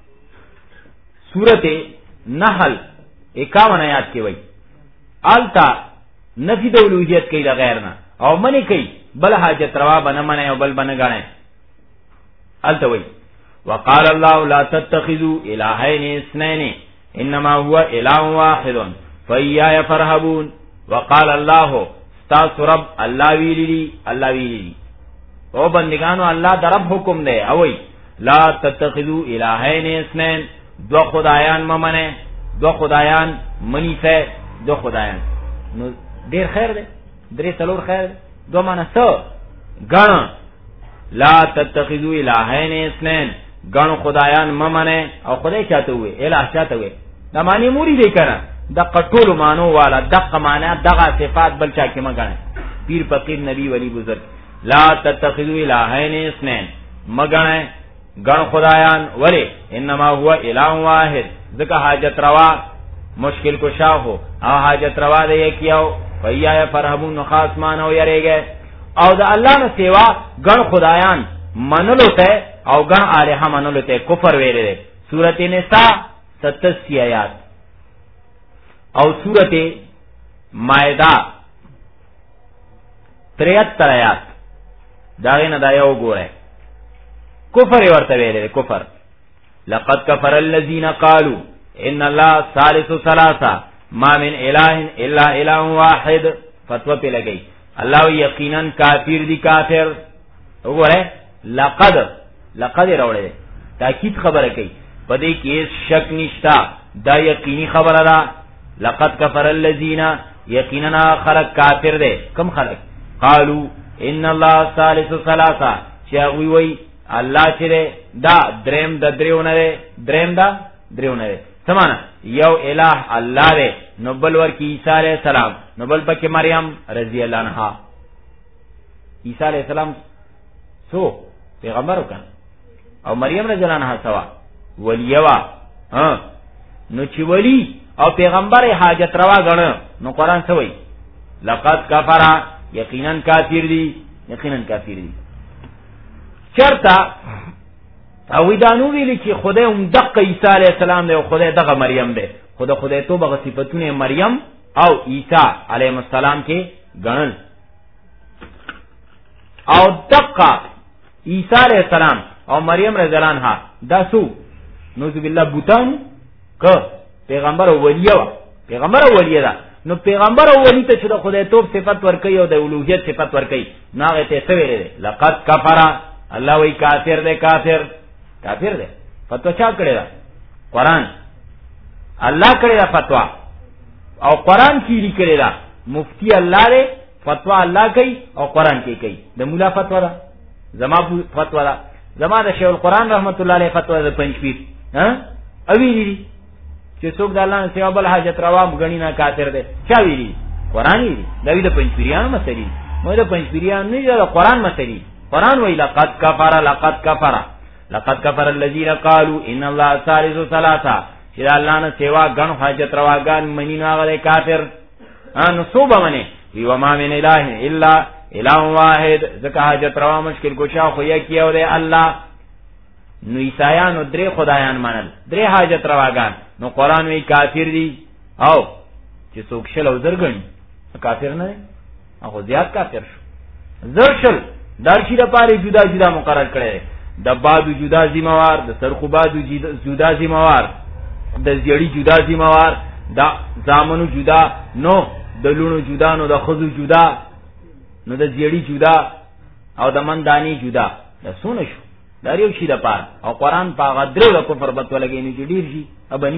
سورت نحل اکاون آیات کی وی آلتا نفی دولوحیت کئی دا غیرنا او منی کئی بل حاجت روا بنا منی او بل بنا گانے التوي وقال الله لا تتخذوا الهين اثنين انما هو اله واحد فإياي فرهبون. وقال الله استاس رب الله ویلی الله ویلی او بندگانو الله در رب حکم دے اوئی لا تتخذوا الهین اثنین دو خدایان ممنه دو خدایان منی سے دو خدایان نو دیر خیر دے درې څلور خیر دو معنی سو غن لا تتخذوا الهین اثنین غن خدایان ممنه او خدای چاته وي الہ چاته وي دا معنی موری دی کنه د قټول مانو والا دغه معنی دغه صفات بل چا کې مګنه پیر فقیر نبی ولی بزرگ لا تتخذوا الهین اثنین مګنه غن خدایان ولی انما هو اله واحد ذکا حاجت روا مشکل کشا ہو او حاجت روا دے کیاو فیا فرحمون خاص مانو یریگے او دا اللہ نے سیوا غن خدایان منلو تے او غن الہ منلو تے کفر ویلے دے سورۃ نساء ستاسی آیات او سورۃ مائدہ تریہتر آیات داغه نه دا یو ګوره کفر ورته ویلې کفر لقد كفر الذين قالوا ان الله ثالث ثلاثه ما من اله الا اله واحد فتوا په لګي الله یقینا کافر دي کافر وګوره لقد لقد راوړې تاکید خبره کوي پدې کې شک نشتا دا یقیني خبره ده لقد كفر الذين یقینا خلق کافر دي کم خلق قالوا ان الله ثالث ثلاثه چاوي وي الله چې دا دریم د دریونه ده دریم دا دریونه ده سمانا یو الہ الله ده نو بل ورکی عیسی علیہ السلام نو بل پکې مریم رضی الله عنها عیسی علیہ السلام سو پیغمبر وکړ او مریم رضی الله عنها سوا ولیوا ها نو چې ولی او پیغمبر حاجت روا غن نو قران سوئی لقد کفر یقینا کافر دی یقینا کافر دی چرتا او دانو ویلی چې خدای هم دغه عیسی علیہ السلام دی او خدای دغه مریم دی خدای خدای تو بغه صفاتونه مریم او عیسی علیہ السلام کې غنل او دغه عیسی علیہ السلام او مریم رضی الله عنها داسو نوذ بالله بوتان ک پیغمبر او ولی و پیغمبر او ولی دا نو پیغمبر او ولی ته چې خدای توپ صفات ور کوي او د اولوہیت صفات ور کوي ناغه ته څه ویل لقد کفر الله وی کافر دے کافر کافر دے فتوا چا کړی دا قران الله کړی دا فتوا او قران کې لیکلی دا مفتی الله دے فتوا الله کوي او قران کې کوي د مولا فتوا دا زما فتوا دا زما د شیخ القران رحمت الله علیه فتوا د پنځپیر ها اوی دي چې څوک د الله نه سیوا بل حاجت روا مګنی نه کافر دے چا ویلی قران دی دا د پنځپیریانو مسلې مو د پنځپیریانو نه د قران مسلې قرآن وی لقد کفر لقد کفر لقد کفر الذين قالوا ان الله ثالث ثلاثه چې الله نه سیوا غن حاجت رواګان منی نه غره کافر ان صوب منی و ما من اله الا اله واحد ځکه حاجت روا مشکل کوشا خو یې کیو دی الله نو عیسایانو درې خدایان منل درې حاجت رواګان نو قرآن وی کافر دی او چې څوک شل او زرګن کافر نه هغه زیات کافر شو زرشل دارشی دا پاری جدا جدا مقرر کرده دا بادو جدا زیموار دا سرخو بادو جدا زیموار دا زیڑی جدا زیموار دا زامنو جدا نو دا لونو جدا نو دا خزو جدا نو دا زیڑی جدا او دا مندانی جدا دا سونه شو دا ریو شی دا پار او قرآن پا غدرو دا کفر بطو لگه نو جی دیر شی ابنی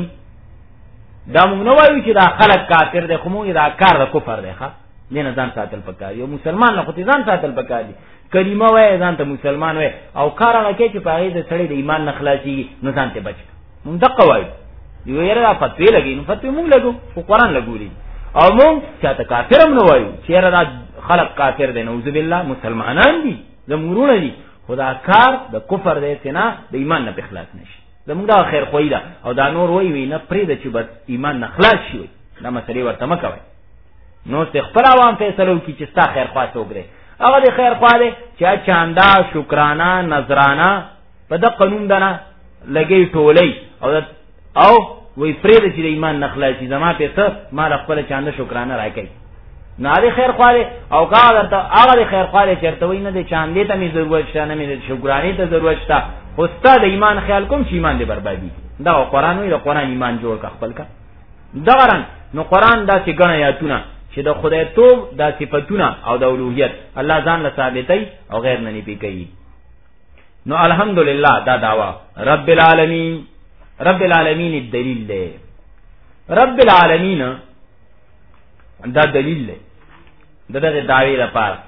دا مونگ نوائیو چی دا خلق کافر دے خمونگی دا کار دا کفر دے خواه دین ځان ساتل پکاري یو مسلمان نه خو ځان ساتل پکاري کلمه وای ځان ته مسلمان وای او کار هغه کې چې پاره د سړی د ایمان نه خلاصي نو ځان ته بچ مونږ دقه وای یو یې را فتوی لګی نو فتوی مونږ لګو خو قران لګولې او مونږ چې ته کافرم نه وایو چې را خلق کافر دي نعوذ بالله مسلمانان دي زمورونه دي خدا کار د کفر دی سینا د ایمان نه اخلاص نشي زموږ دا خیر خوې ده او دا نور وای وی نه پرې د چې بس ایمان نه خلاص شي دا مسلې ورته مکوي نو خپل عوام فیصلو کی چې ستا خیر خواه وګړي هغه د خیر خواه دی چې چاندا شکرانه نظرانه په د قانون دنا لګي ټولې او او وی فرید چې د ایمان نخلاصي زما په څه ما خپل چاندا شکرانه راکې ناری خیر خواله او کا درته هغه خیر خواله چرته وینه د چاندې ته می ضرورت شته نه می د شکرانی ته ضرورت شته استاد ایمان خیال کوم چې ایمان دې بربادي دا قرآن وی د قرآن ایمان جوړ کا خپل کا دا غران نو قرآن دا چې غنه یاتونه چې د خدای توب دا صفاتونه او د اولوہیت الله ځان له ثابتای او غیر نه نپی کوي نو الحمدلله دا داوا رب العالمین رب العالمین الدلیل ده رب العالمین دا دلیل ده دغه داوی لپاره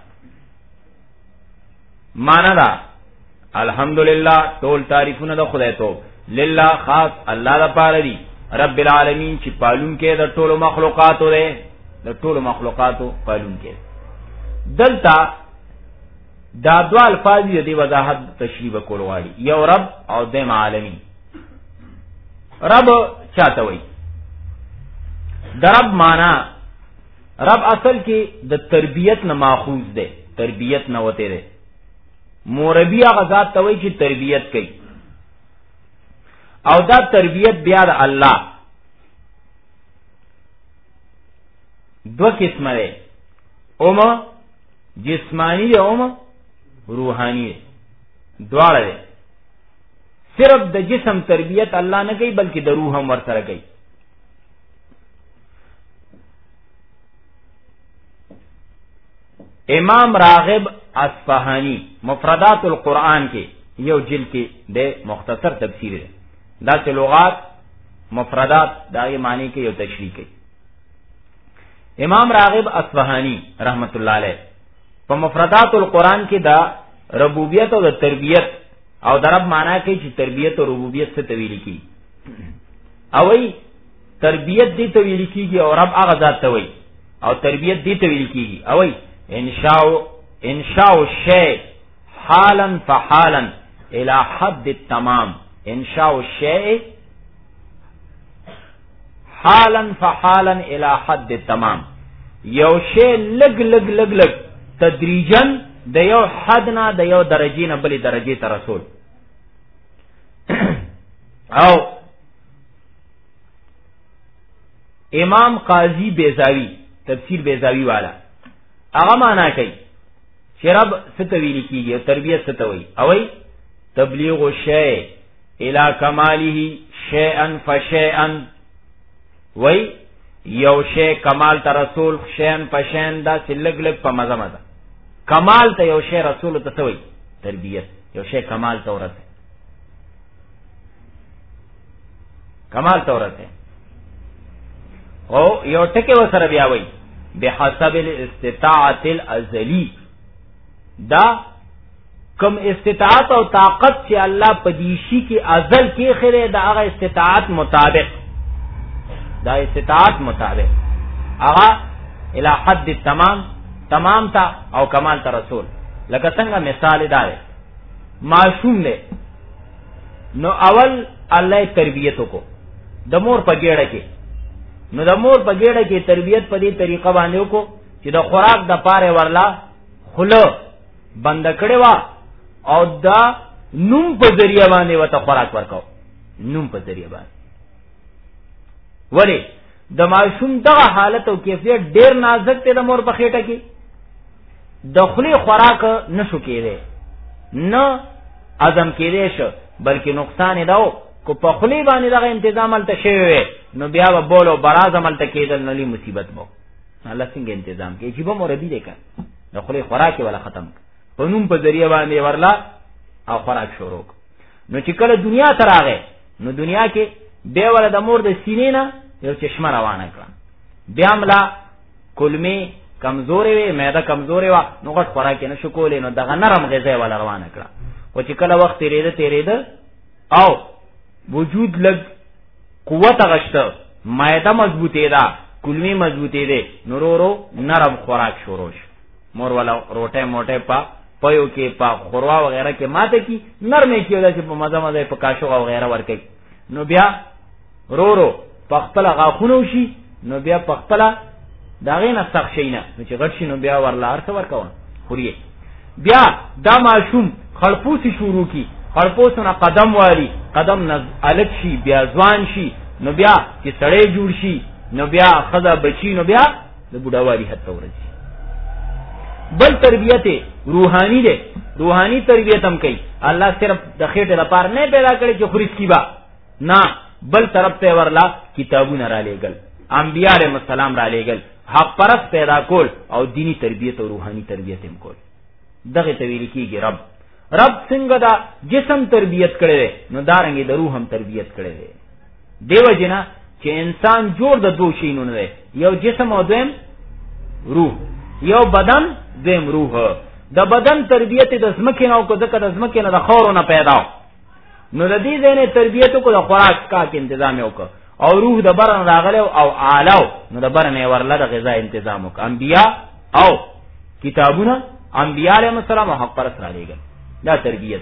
معنا دا الحمدلله ټول تعریفونه د خدای توب لله خاص الله لپاره دي رب العالمین چې پالون کې د ټولو مخلوقاتو ده د ټولو مخلوقاتو پالون کې دلته دا دوا الفاظ دي وضاحت تشریح کول غواړي یو رب او دیم عالمین رب چاته وي د رب معنا رب اصل کې د تربیت نه ماخوذ ده تربیت نه وته ده مربی هغه ذات ته وي چې تربیت کوي او دا تربیت بیا د الله دو قسمه ده اوم جسمانی ده اوم روحانی ده دواړه ده صرف د جسم تربیت الله نه کوي بلکې د روح هم ورسره کوي امام راغب اصفهانی مفردات القرآن کې یو جلد کې د مختصر تفسیر ده دا چې لغات مفردات داغه معنی کې یو تشریح کوي امام راغب اصفهانی رحمت الله علیه په مفردات القرآن کې دا ربوبیت او د تربیت او درب معنا کوي چې تربیت او ربوبیت څه تویل کی او ای تربیت دې تویل کیږي او رب هغه ذات ته وي او تربیت دې تویل کیږي او ای انشاء انشاء الشیء حالا فحالا الى حد التمام انشاء الشیء حالا فحالا الى حد التمام یو شی لګ لګ لګ لګ تدریجا د یو حد نه د یو درجې نه بلې درجې ته رسول او امام قاضی بیزاوی تفسیر بیزاوی والا هغه معنا کوي چې رب ستویل کیږي او تربیت ستوي او ای تبلیغ الشیء الى کماله شیئا فشیئا وای یو شی کمال ته رسول شیئا فشیئا دا سلګ لګ په مزه مزه کمال ته یو شی رسول ته توي تربیت یو شی کمال ته ورته کمال ته ورته او یو ټکي وسره بیا وای بحسب الاستطاعت الازلی دا کم استطاعت او طاقت چې الله پدیشی کې ازل کې خره دا هغه استطاعت مطابق دا استطاعت مطابق هغه الى حد التمام تمام تا او کمال تا رسول لکه څنګه مثال دی معصوم دی نو اول الله تربیت کو د مور په ګډه کې نو د مور په ګډه کې تربیت په دې طریقه باندې وکړو چې د خوراک د پاره ورلا خلو بند کړي وا او دا نوم په ذریعہ باندې وته خوراک ورکاو نوم په ذریعہ باندې ولی د معصوم دغه حالت او کیفیت ډیر نازک دی د مور په خېټه کې د خلی خوراک نشو کېده نه اعظم کېده شو بلکې نقصان داو کو په خلی باندې دغه تنظیم الته شوی نو بیا به بولو براز عمل ته کېدل نو لې مصیبت بو الله څنګه تنظیم کوي چې به مور دې ده د خلی خوراک ولا ختم په نوم په ذریعہ باندې ورلا او خوراک شروع نو چې کله دنیا ته راغې نو دنیا کې به ول د مور د سینې نه یو چشمه روانه کړه بیا ملا کلمې کمزورې وي معده کمزورې وا نو غټ خوراک نه شو کولې نو دغه نرم غذا ولا روانه کړه او چې کله وخت تیرېده تیرېده او وجود لګ قوت غشته معده مضبوطې ده کلمې مضبوطې ده نورورو نرم خوراک شروع شو مور والا روټه موټه پا پيو کې پا خوروا وغیرہ کې ماته کی نرمه کېږي چې په مزه مزه په کاشو وغیرہ ورکې نو بیا رو رو پختل غاخونو شي نو بیا پختل داغه نه سخت شینه نو چې غټ شي نو بیا ورلا ارته ورکو خوري بیا دا ماشوم خلپوسی شروع کی خلپوسونه قدم والی قدم نه الګ شي بیا ځوان شي نو بیا چې سړی جوړ شي نو بیا خدا بچی نو بیا د بډاوالي حد ته ورځي. بل تربیت روحانی ده، روحانی تربیت هم کوي. الله صرف د خېټه لپاره نه پیدا کړی چې خوريس کی با نه، بل طرف ته ورلا کتابونه را لېګل، انبیاء علیهم السلام را لېګل، حق پرست پیدا کول او دینی تربیت او روحانی تربیت هم کول. دغه تویل کیږي رب. رب څنګه دا جسم تربیت کړي نو دارنګي د روح هم تربیت کړي دی. دیو جنا چې انسان جوړ د دوه شینو نه دی، یو جسم او دویم روح، یو بدن دویم روح. د بدن تربیت د زمکه نه او کو دغه د زمکه نه د خورو نه پیدا، نو د دې ځینې تربیت کو د خوراک کا کې تنظیم وکړه، او روح د برن راغله او اعلی نو د برن ورله د غذا تنظیم وکړه. انبیاء او کتابونه انبیاء علیهم السلام حق پرست را لېګل، دا تربیت.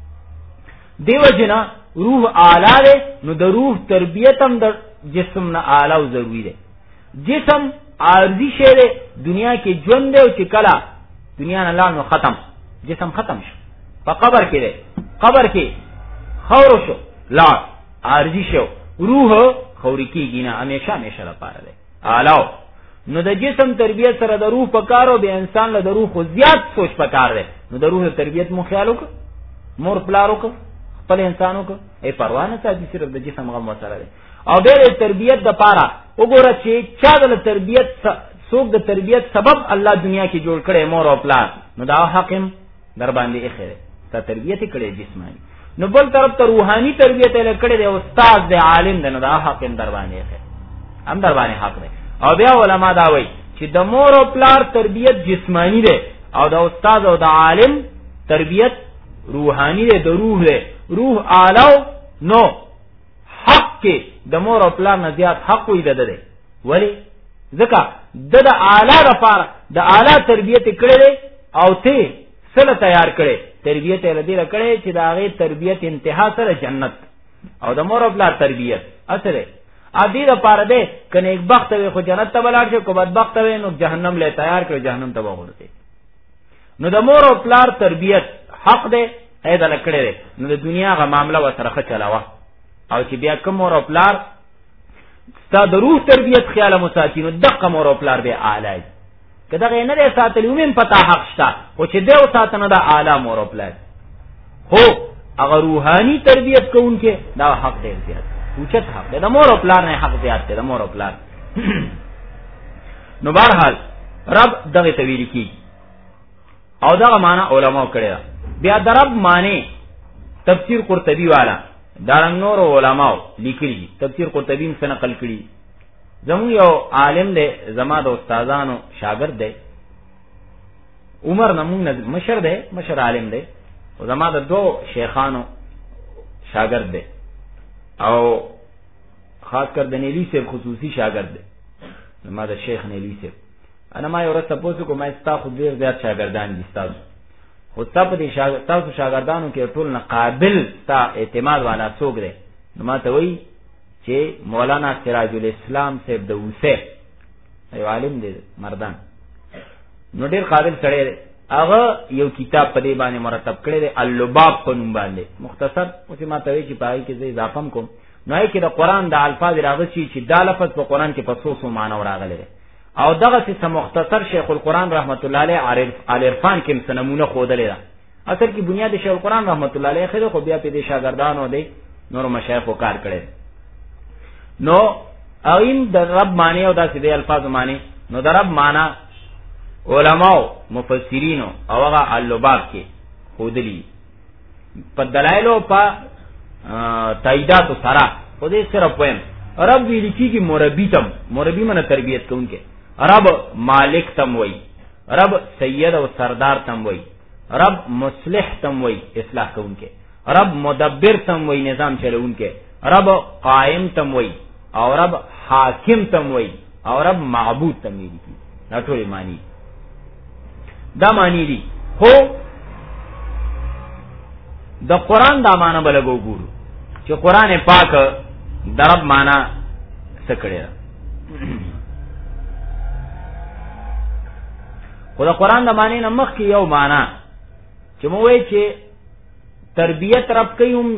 دیو جنا روح اعلی ده، نو د روح تربیت هم د جسم نه اعلی او ضروری ده. جسم عارضی شی ده، دنیا کې ژوند دی او چې کلا دنیا نه لاړ نو ختم، جسم ختم شو. په قبر کې ده، قبر کې خور شو لاړ عارضی شو. روح خوري کېږي نه، همیشه همیشه لپاره ده اعلی. نو د جسم تربیت سره د روح پکارو، به انسان له د روح خو زیات سوچ پکار دی. نو د روح تربیت مو خیال وکړه، مور پلارو کو خپل انسانو کو ای پروا نه ساتي، صرف د جسم غم وسره دی. او د تربیت د پاره وګوره چې چا د تربیت څوک د تربیت سبب الله دنیا کې جوړ کړي مور او پلار، نو دا حاکم در باندې اخره ته تربیت کړي جسمانی. نو بل طرف ته روحانی تربیت یې کړي دی، استاد دی، عالم دی، نو دا حاکم در باندې اخره هم در باندې حق دی. او بیا علما دا وایي چې د مور او پلار تربیت جسمانی دی او د استاد او د عالم تربیت روحانی دی، د روح دی. روح اعلی نو حق کې د مور او پلار نه زیات حق وي ده ده. ولی ځکه د د اعلی لپاره د اعلی تربیت کړي دی او ته سره تیار کړي، تربیت یې لدی کړي چې د هغه تربیت انتها سره جنت، او د مور او پلار تربیت اصله ادي د پاره ده کنه یک بخت وي خو جنت ته بلار شي، کو بدبخت وي نو جهنم له تیار کړ، جهنم ته وغورځي. نو د مور او پلار تربیت حق ده اېدا لکړه ده. نو د دنیا غا معاملہ وسره چلاوه، او چې بیا کوم مور او پلار ستا د روح تربیت خیال مساتی، نو دغه مور او پلار به اعلی کدا غې نه ده ساتل یومن پتا حق شتا، او چې دیو ساتنه دا اعلی مور او پلار هو هغه روحانی تربیت کوونکې دا حق دی زیات اوچت حق ده. د مور او پلار نه حق زیات ده، د مور او پلار. نو بهرحال رب دغه تویل کی او دغه معنا علماء کړی. بیا د رب معنی تفسیر قرطبی والا دارنګ نور علماء لیکلي، تفسیر قرطبی هم نقل کړي. زمو یو عالم دی، زما د استادانو شاګرد دی، عمر نمون مشر دی، مشر عالم دی، او زما د دو شیخانو شاګرد دی، او خاص کر د نیلی صاحب خصوصي شاګرد دی، زما د شیخ نیلی صاحب. انا ما یو رسته پوسو کوم استا خو ډیر زیات شاګردان دي تاسو، خو تاسو دې شاګرد تاسو شاګردانو کې ټول نه قابل تا اعتماد والا څوک دی. نو ما ته وایي چې مولانا سراج الاسلام صاحب د وسه یو عالم دی مردان، نو ډیر قابل سړی دی. هغه یو کتاب په دې باندې مرتب کړی دی، اللباب په نوم باندې. مختصر او چې ما ته وایي چې پای کې زه اضافه کوم، نو یې کې د قران د الفاظ راغلي چې دا لفظ په قران کې په څو څو معنی راغلي، او دغه څه مختصر شیخ القران رحمت الله علیه العرفان کې نمونه خودلې ده. اصل کې بنیاد شیخ القران رحمت الله علیه خو بیا په دې شاګردانو دی نور مشایخ کار کړي. نو ایم د رب معنی او داسې د الفاظ معنی، نو د رب معنی علماء مفسرین او هغه اللباب کې خودلی په دلایل او په تاییدات سره خو دې سره پویم. رب ویل کیږي مربی تم، مربی منه تربیت کوونکې. رب مالک تم وای، رب سید او سردار تم وای، رب مصلح تم وای اصلاح کوونکې، رب مدبر تم وای نظام چلوونکې، رب قائم تم وای، او رب حاکم تم وای، او رب معبود تم ویل کی. دا ټول معنی دا معنی دي. خو د قران دا معنی بلګو ګورو چې قران پاک درب معنا څه کړی دا. خو دا قران د معنی نه مخ کې یو معنا چې مو وایي چې تربیت رب کوي هم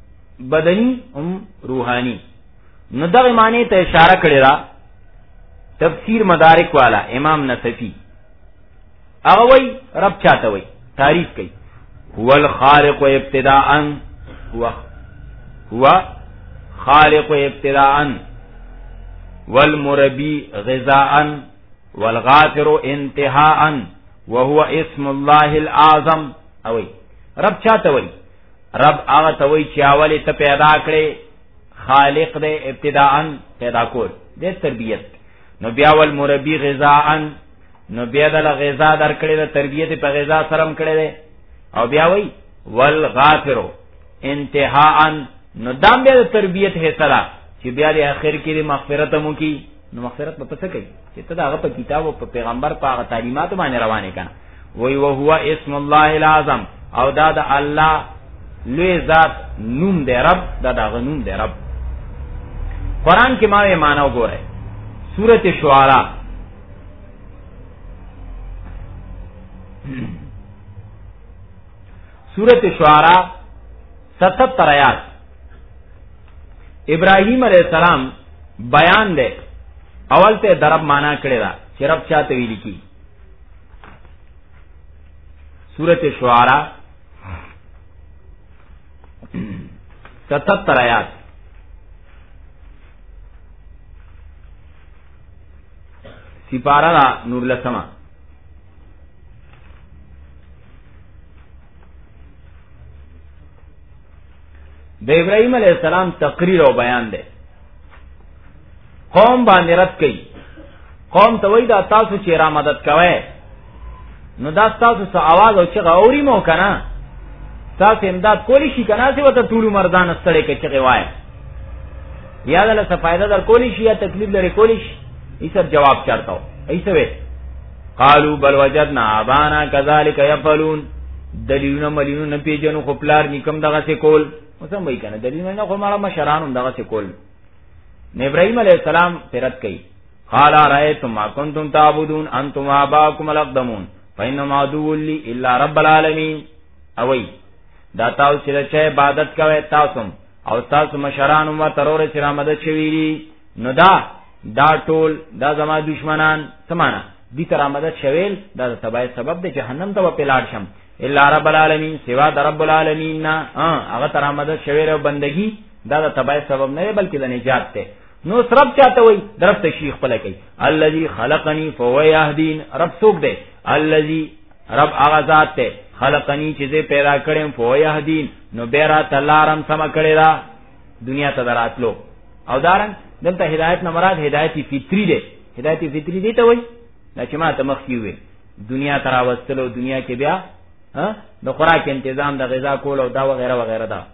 بدني هم روحاني، نو دغه معنی ته اشاره کړی را تفسیر مدارک والا امام نصفی هغه وای رب چاته وای تعریف کوي هو الخالق ابتداء هو هو خالق ابتداء والمربي غذاء والغافر انتهاء وهو اسم الله الاعظم اوي رب چاته وای رب هغه ته وای چې اوله ته پیدا کړي خالق دې ابتداء پیدا کول دې تربیت نو بیا ول مربی غذاء نو بیا د غذا درکړي د تربیت په غذا سرم کړي او بیا وای ول غافر انتهاء نو دام بیا د تربیت حصہ چې بیا د اخر کې د مغفرت مو کی نو مغفرت په څه کوي چې ته هغه په کتاب او په پیغمبر په هغه تعلیمات باندې روانه کړه وای او هو اسم الله الاعظم او دا د الله لوی ذات نوم دی رب دا د نوم دی رب قران کې ما یې معنا وګوره سورۃ شعراء سورۃ شعراء ستتر آیات ابراہیم علیہ السلام بیان دے اول ته درب معنا کړی دا چې رب چاته ویل کی سورۃ شعراء ستتر آیات سپارہ نور لسما د ابراہیم علیہ السلام تقریر او بیان ده قوم باندې رد کړي قوم ته وای دا تاسو چې را مدد کوئ نو دا تاسو څه आवाज او چې غوري مو کنه تاسو امداد کولی شي کنه چې وته ټول مردان استړي کې چې وای یا له څه فائدہ در کولی شي یا تکلیف لري کولی شي ای سب جواب چارتاو ایسه وې قالو بل وجدنا ابانا كذلك يفعلون دلیلونه مليونه پیجنو خپلار نکم دغه څه کول وسم وای کنه دلیلونه نه خو مالا مشرانو دغه څه کول ابراہیم علیہ السلام پرت کئی قال رأيتم ما كنتم تعبدون انتم وآباؤكم الاقدمون فإنما عدو لي الا رب العالمين اوئی دا تاسو چې چا عبادت کوي تاسو او تاسو مشران او ترور چې را مدد شویلی نو دا دا ټول دا زما دشمنان سمانا دي تر مدد شویل دا تبای سبب د جهنم ته په لاړ شم الا رب العالمین سوا د رب العالمین نه هغه تر مدد شویل او بندگی دا د تبای سبب نه بلکې د نجات ته نو رب چاته وای درف تشریح پله کوي الذي خلقني فهو يهدين رب څوک دی الذي رب هغه ذات ته خلقني چې پیدا کړم فهو يهدين نو بیره تلارم سم کړی دا دنیا ته دراتلو او دارن دلته هدایت نه مراد هدایت فطری دی هدایت فطری دی ته وای دا چې ما ته مخکې وې دنیا ته راوستلو دنیا کې بیا ها د خوراک تنظیم د غذا کول او دا وغیرہ وغیرہ دا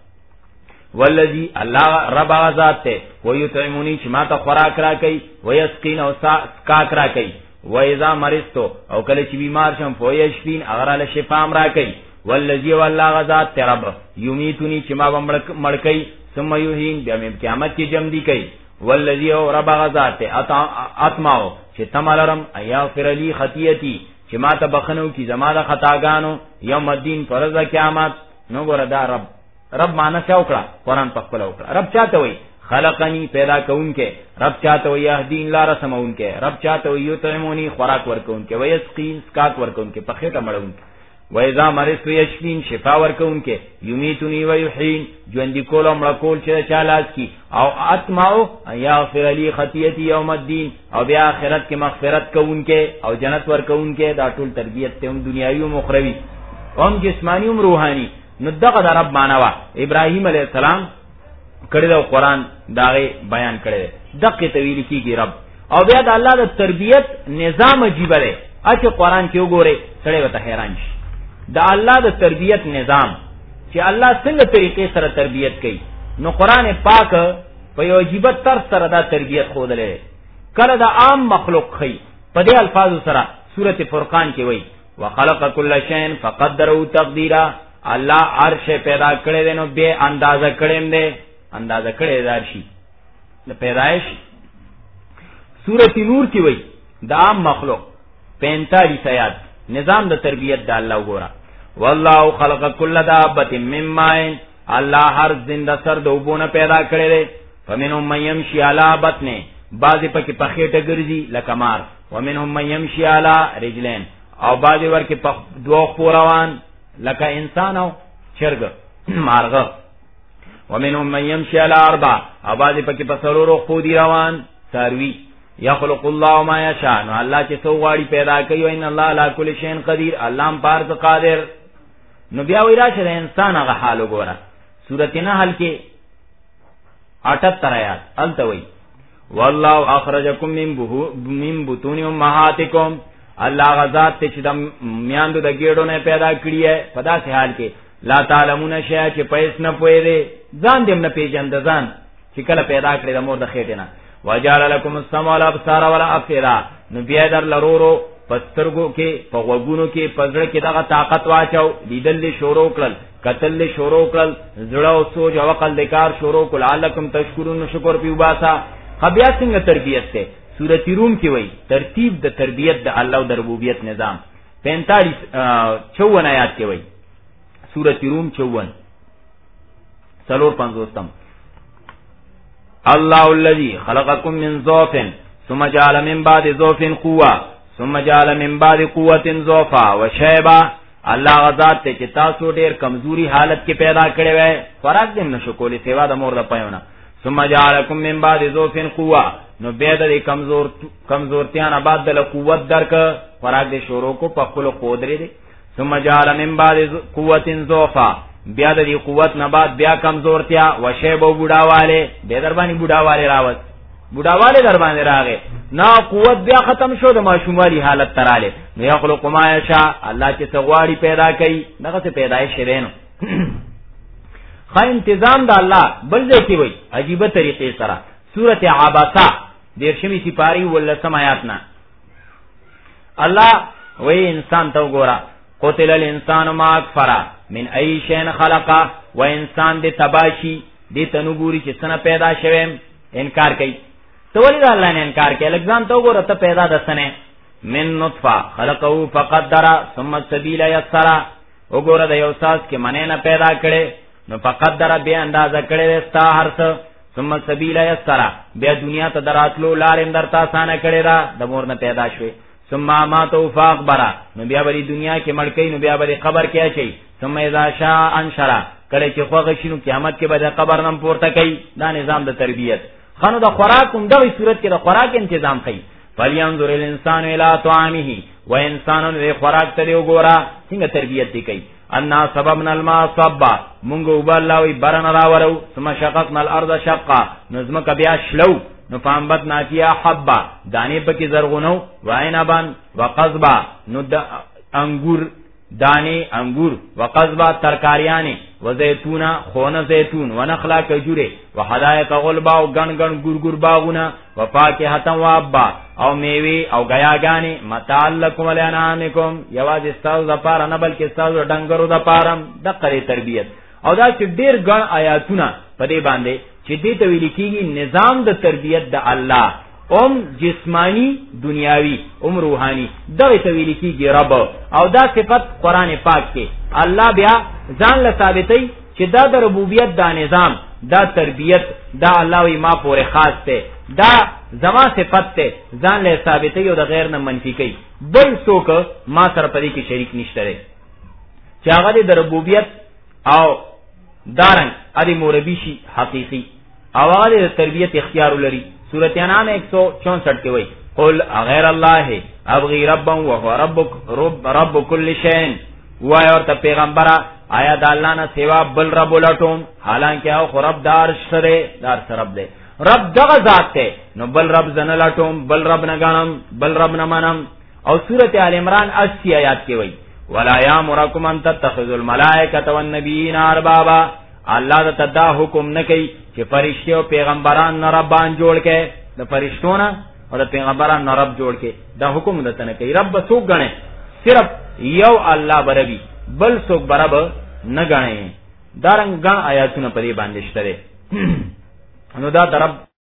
والذي الله رب ذات ته ويطعمني چې ما ته خوراک را کوي ويسقين او ساک را کوي واذا مرضتو او کله چې بیمار شم فويشفين اگر له شفا را کوي والذي والله ذات ته رب يميتني چې ما مړ کوي ثم يحين بیا مې قیامت کې جمع دي کوي والذي رب ذات ته اتماو چې تمالرم ايا فرلي خطيتي چې ما ته بخنو کی زما د خطاګانو یوم الدین فرض قیامت نو ګور دا رب رب معنا څه وکړه قرآن په خپل وکړه رب چاته وای خلقنی پیدا کونکه رب چاته وای یهدین لار سمونکه رب چاته وای یطعمونی خوراک ورکونکه ویسقین سکات ورکونکه په خېټه مړونکه وایذا مرض یشفین شفا ورکونکه یمیتونی ویحین ژوند کول او مړ کول چې چالاس کی او اتماو یغفر لی خطیتی یوم الدین او بیا آخرت کې مغفرت کوونکه او جنت ورکونکه دا ټول تربیت ته هم دنیوي او اخروی هم جسمانی او روحانی نو دغه د رب معنا وا ابراهیم علیہ السلام کړي دا قرآن داغه بیان کړي دغه تویل کیږي رب او بیا د الله د تربیت نظام عجیب دی اته قرآن کې وګوره سړی وته حیران شي د الله د تربیت نظام چې الله څنګه طریقې سره تربیت کوي نو قرآن پاک په یو عجیب تر سره دا تربیت خودلې کله د عام مخلوق خي په دې الفاظو سره سورته فرقان کې وایي وخلق كل شيء فقدره تقديرا الله عرش پیدا کړی دی نو به اندازه کړیم دی اندازه کړی دار شي د پیدائش سورۃ نور کې وای د عام مخلوق پینتالیس آیات نظام د تربیت د الله وګوره والله خلق كل دابه من ماء الله هر زنده سر د وبونه پیدا کړی دی فمنهم من يمشي على بطنه بعضی پکې په خېټه ګرځي لکه مار، ومنهم من يمشي على رجلين، او بعضی ورکه په دوه خو روان لکه انسان او چرګ مارغه، ومنهم من يمشي على اربع، او بعضی پکې په څلورو خو دی روان ساروی. یخلق الله ما یشاء، نو الله چې څو غواړي پیدا کوي، او ان الله على كل شيء قدیر، الله هم پار قادر. نو بیا وی راشه د انسان هغه حال وګوره، سورۃ نحل کې اٹھتر آیات التوی والله اخرجکم من من بطون امهاتکم، الله غزاد ته چې د میاندو د ګېډو نه پیدا کړی ہے، په داسې حال کې لا تعلمون شیئا چې پیس نه پوي دي، ځان دې نه پیژند ځان چې کله پیدا کړی د مور د خېټې نه. وجعل لكم السمع والابصار والافئده، نو بیا در لرورو پسترګو کې په غوګونو کې پزړه کې دغه طاقت واچو، لیدل شروع کړل، قتل شروع کړل، زړه او سوچ او عقل د کار شروع کړل، لعلکم تشکرون، شکر پیو باسا. خبیا څنګه تربیت ته سورۃ روم کې وای ترتیب د تربیت د الله او د ربوبیت نظام پینتالیس چون آیات کې وای سورۃ روم چون سلور پنځوستم الله الذي خلقكم من ضعف ثم جعل من بعد ضعف قوة ثم جعل من بعد قوة ضعفا وشيبا، الله غزاد ته چې تاسو ډېر کمزوري حالت کې پیدا کړی وای، خوراک دې نشو کولی سیوا د مور د پيونه. ثم جعلكم من بعد ضعف قوة، نو بیا د کمزور کمزورتیا نه بعد د قوت درک، خوراک دې شروع کو په خپل قدرت دې. ثم جعل من بعد قوة ضعفا، بیا د قوت نه بعد بیا کمزورتیا، وشیب او بوډاواله، به در باندې بوډاواله راوځ، بوډاواله در باندې راغې، نا قوت بیا ختم شو، د ماشومالي حالت تراله. نو یخلق ما یشاء، الله چې څغواړي پیدا کوي، دغه څه پیدایش شرینو خا انتظام د الله بل ځای کې وای عجیب طریقې سره. سورۃ عباسہ دیرشمی سپاری ولسم آیاتنا الله وای انسان ته وګوره، قتل الانسان ما اکفر من ای شین خلقا، و انسان دې تباشی دې تنګوري چې څنګه پیدا شوم، انکار کوي. تو ولې د الله نه انکار کوي؟ لګځان ته وګوره ته پیدا دسنه من نطفه خلقه فقدر ثم السبيل يسر، وګوره د یو ساس کې منې نه پیدا کړي، نو فقدر به اندازه کړي ستا هرڅ، ثم السبيل يسر بیا دنیا ته دراتلو لارې درته آسانه کړي را، د مور نه پیدا شوی. ثم ماتوا فاخبر، نو بیا به دنیا کې مړکې، نو بیا به قبر کې اچي. ثم اذا شاء انشر، کله چې خوغه شینو قیامت کې به د قبر نم پورته کوي. دا نظام د تربیت خانو د خوراک هم دغه صورت کې د خوراک تنظیم کوي. فلينظر الانسان الى طعامه، و انسان له خوراک ته وګورا څنګه تربیت دی کوي. ان سببنا الماء صبا، مونږ وبلاوي برن راورو، ثم شققنا الارض شقا، نظم کبیا شلو، نو فانبتنا فيها حبا، دانی پکې زرغونو، وعنبا وقضبا، نو د انګور دانی انګور، وقضبا ترکاریانی، وزیتون خون زیتون، ونخلا کجوره، وحدائق غلبا، او گن گن ګور باغونه، وفاکهه وابا، او میوه او غیاګانی، متاع لکم ولانعامکم، یواز استاو د پاره نه بلکې استاو ډنګرو د پاره. د قری تربیت او دا چې ډیر ګڼ آیاتونه په دې باندې چې دې ته ویل کېږي نظام د تربیت د الله، ام جسمانی دنیاوی ام روحانی، دغه ته ویل کېږي رب. او دا صفت قران پاک کې الله بیا ځان له ثابتې چې دا د ربوبیت دا نظام دا تربیت دا الله وی ما پورې خاص ته، دا زما صفت ته ځان له ثابتې او د غیر نه منفي کوي. بل څوک ما سره پدې کې شریک نشته لري چې هغه د ربوبیت او دارن ادي مربی شي حقيقي او هغه د تربیت اختیار لري. سورۃ انعام ایک سو چونسٹھ کې وایي قل غیر الله ابغي ربا وهو ربك رب رب كل شيء، وای اور ته پیغمبره آیا د الله نه سوا بل رب ولټوم، حالانکه او رب دار سره دار سره رب دی، رب دغه ذات ته، نو بل رب زنه لټوم، بل رب نه غنم، بل رب نه منم. او سورۃ آل عمران اسی آیات کې وایي ولا یامرکم ان تتخذوا الملائکه والنبیین اربابا، الله د تدا حکم نه کوي چې فرشتي او پیغمبران نه ربان جوړ کړي، د فرشتو نه او د پیغمبران نه رب جوړ کړي، دا حکم دته نه کوي. رب څوک غني؟ صرف یو الله بربي، بل څوک برب نه غني. دا رنګ غن آیاتونه په دې باندې شته نو دا درب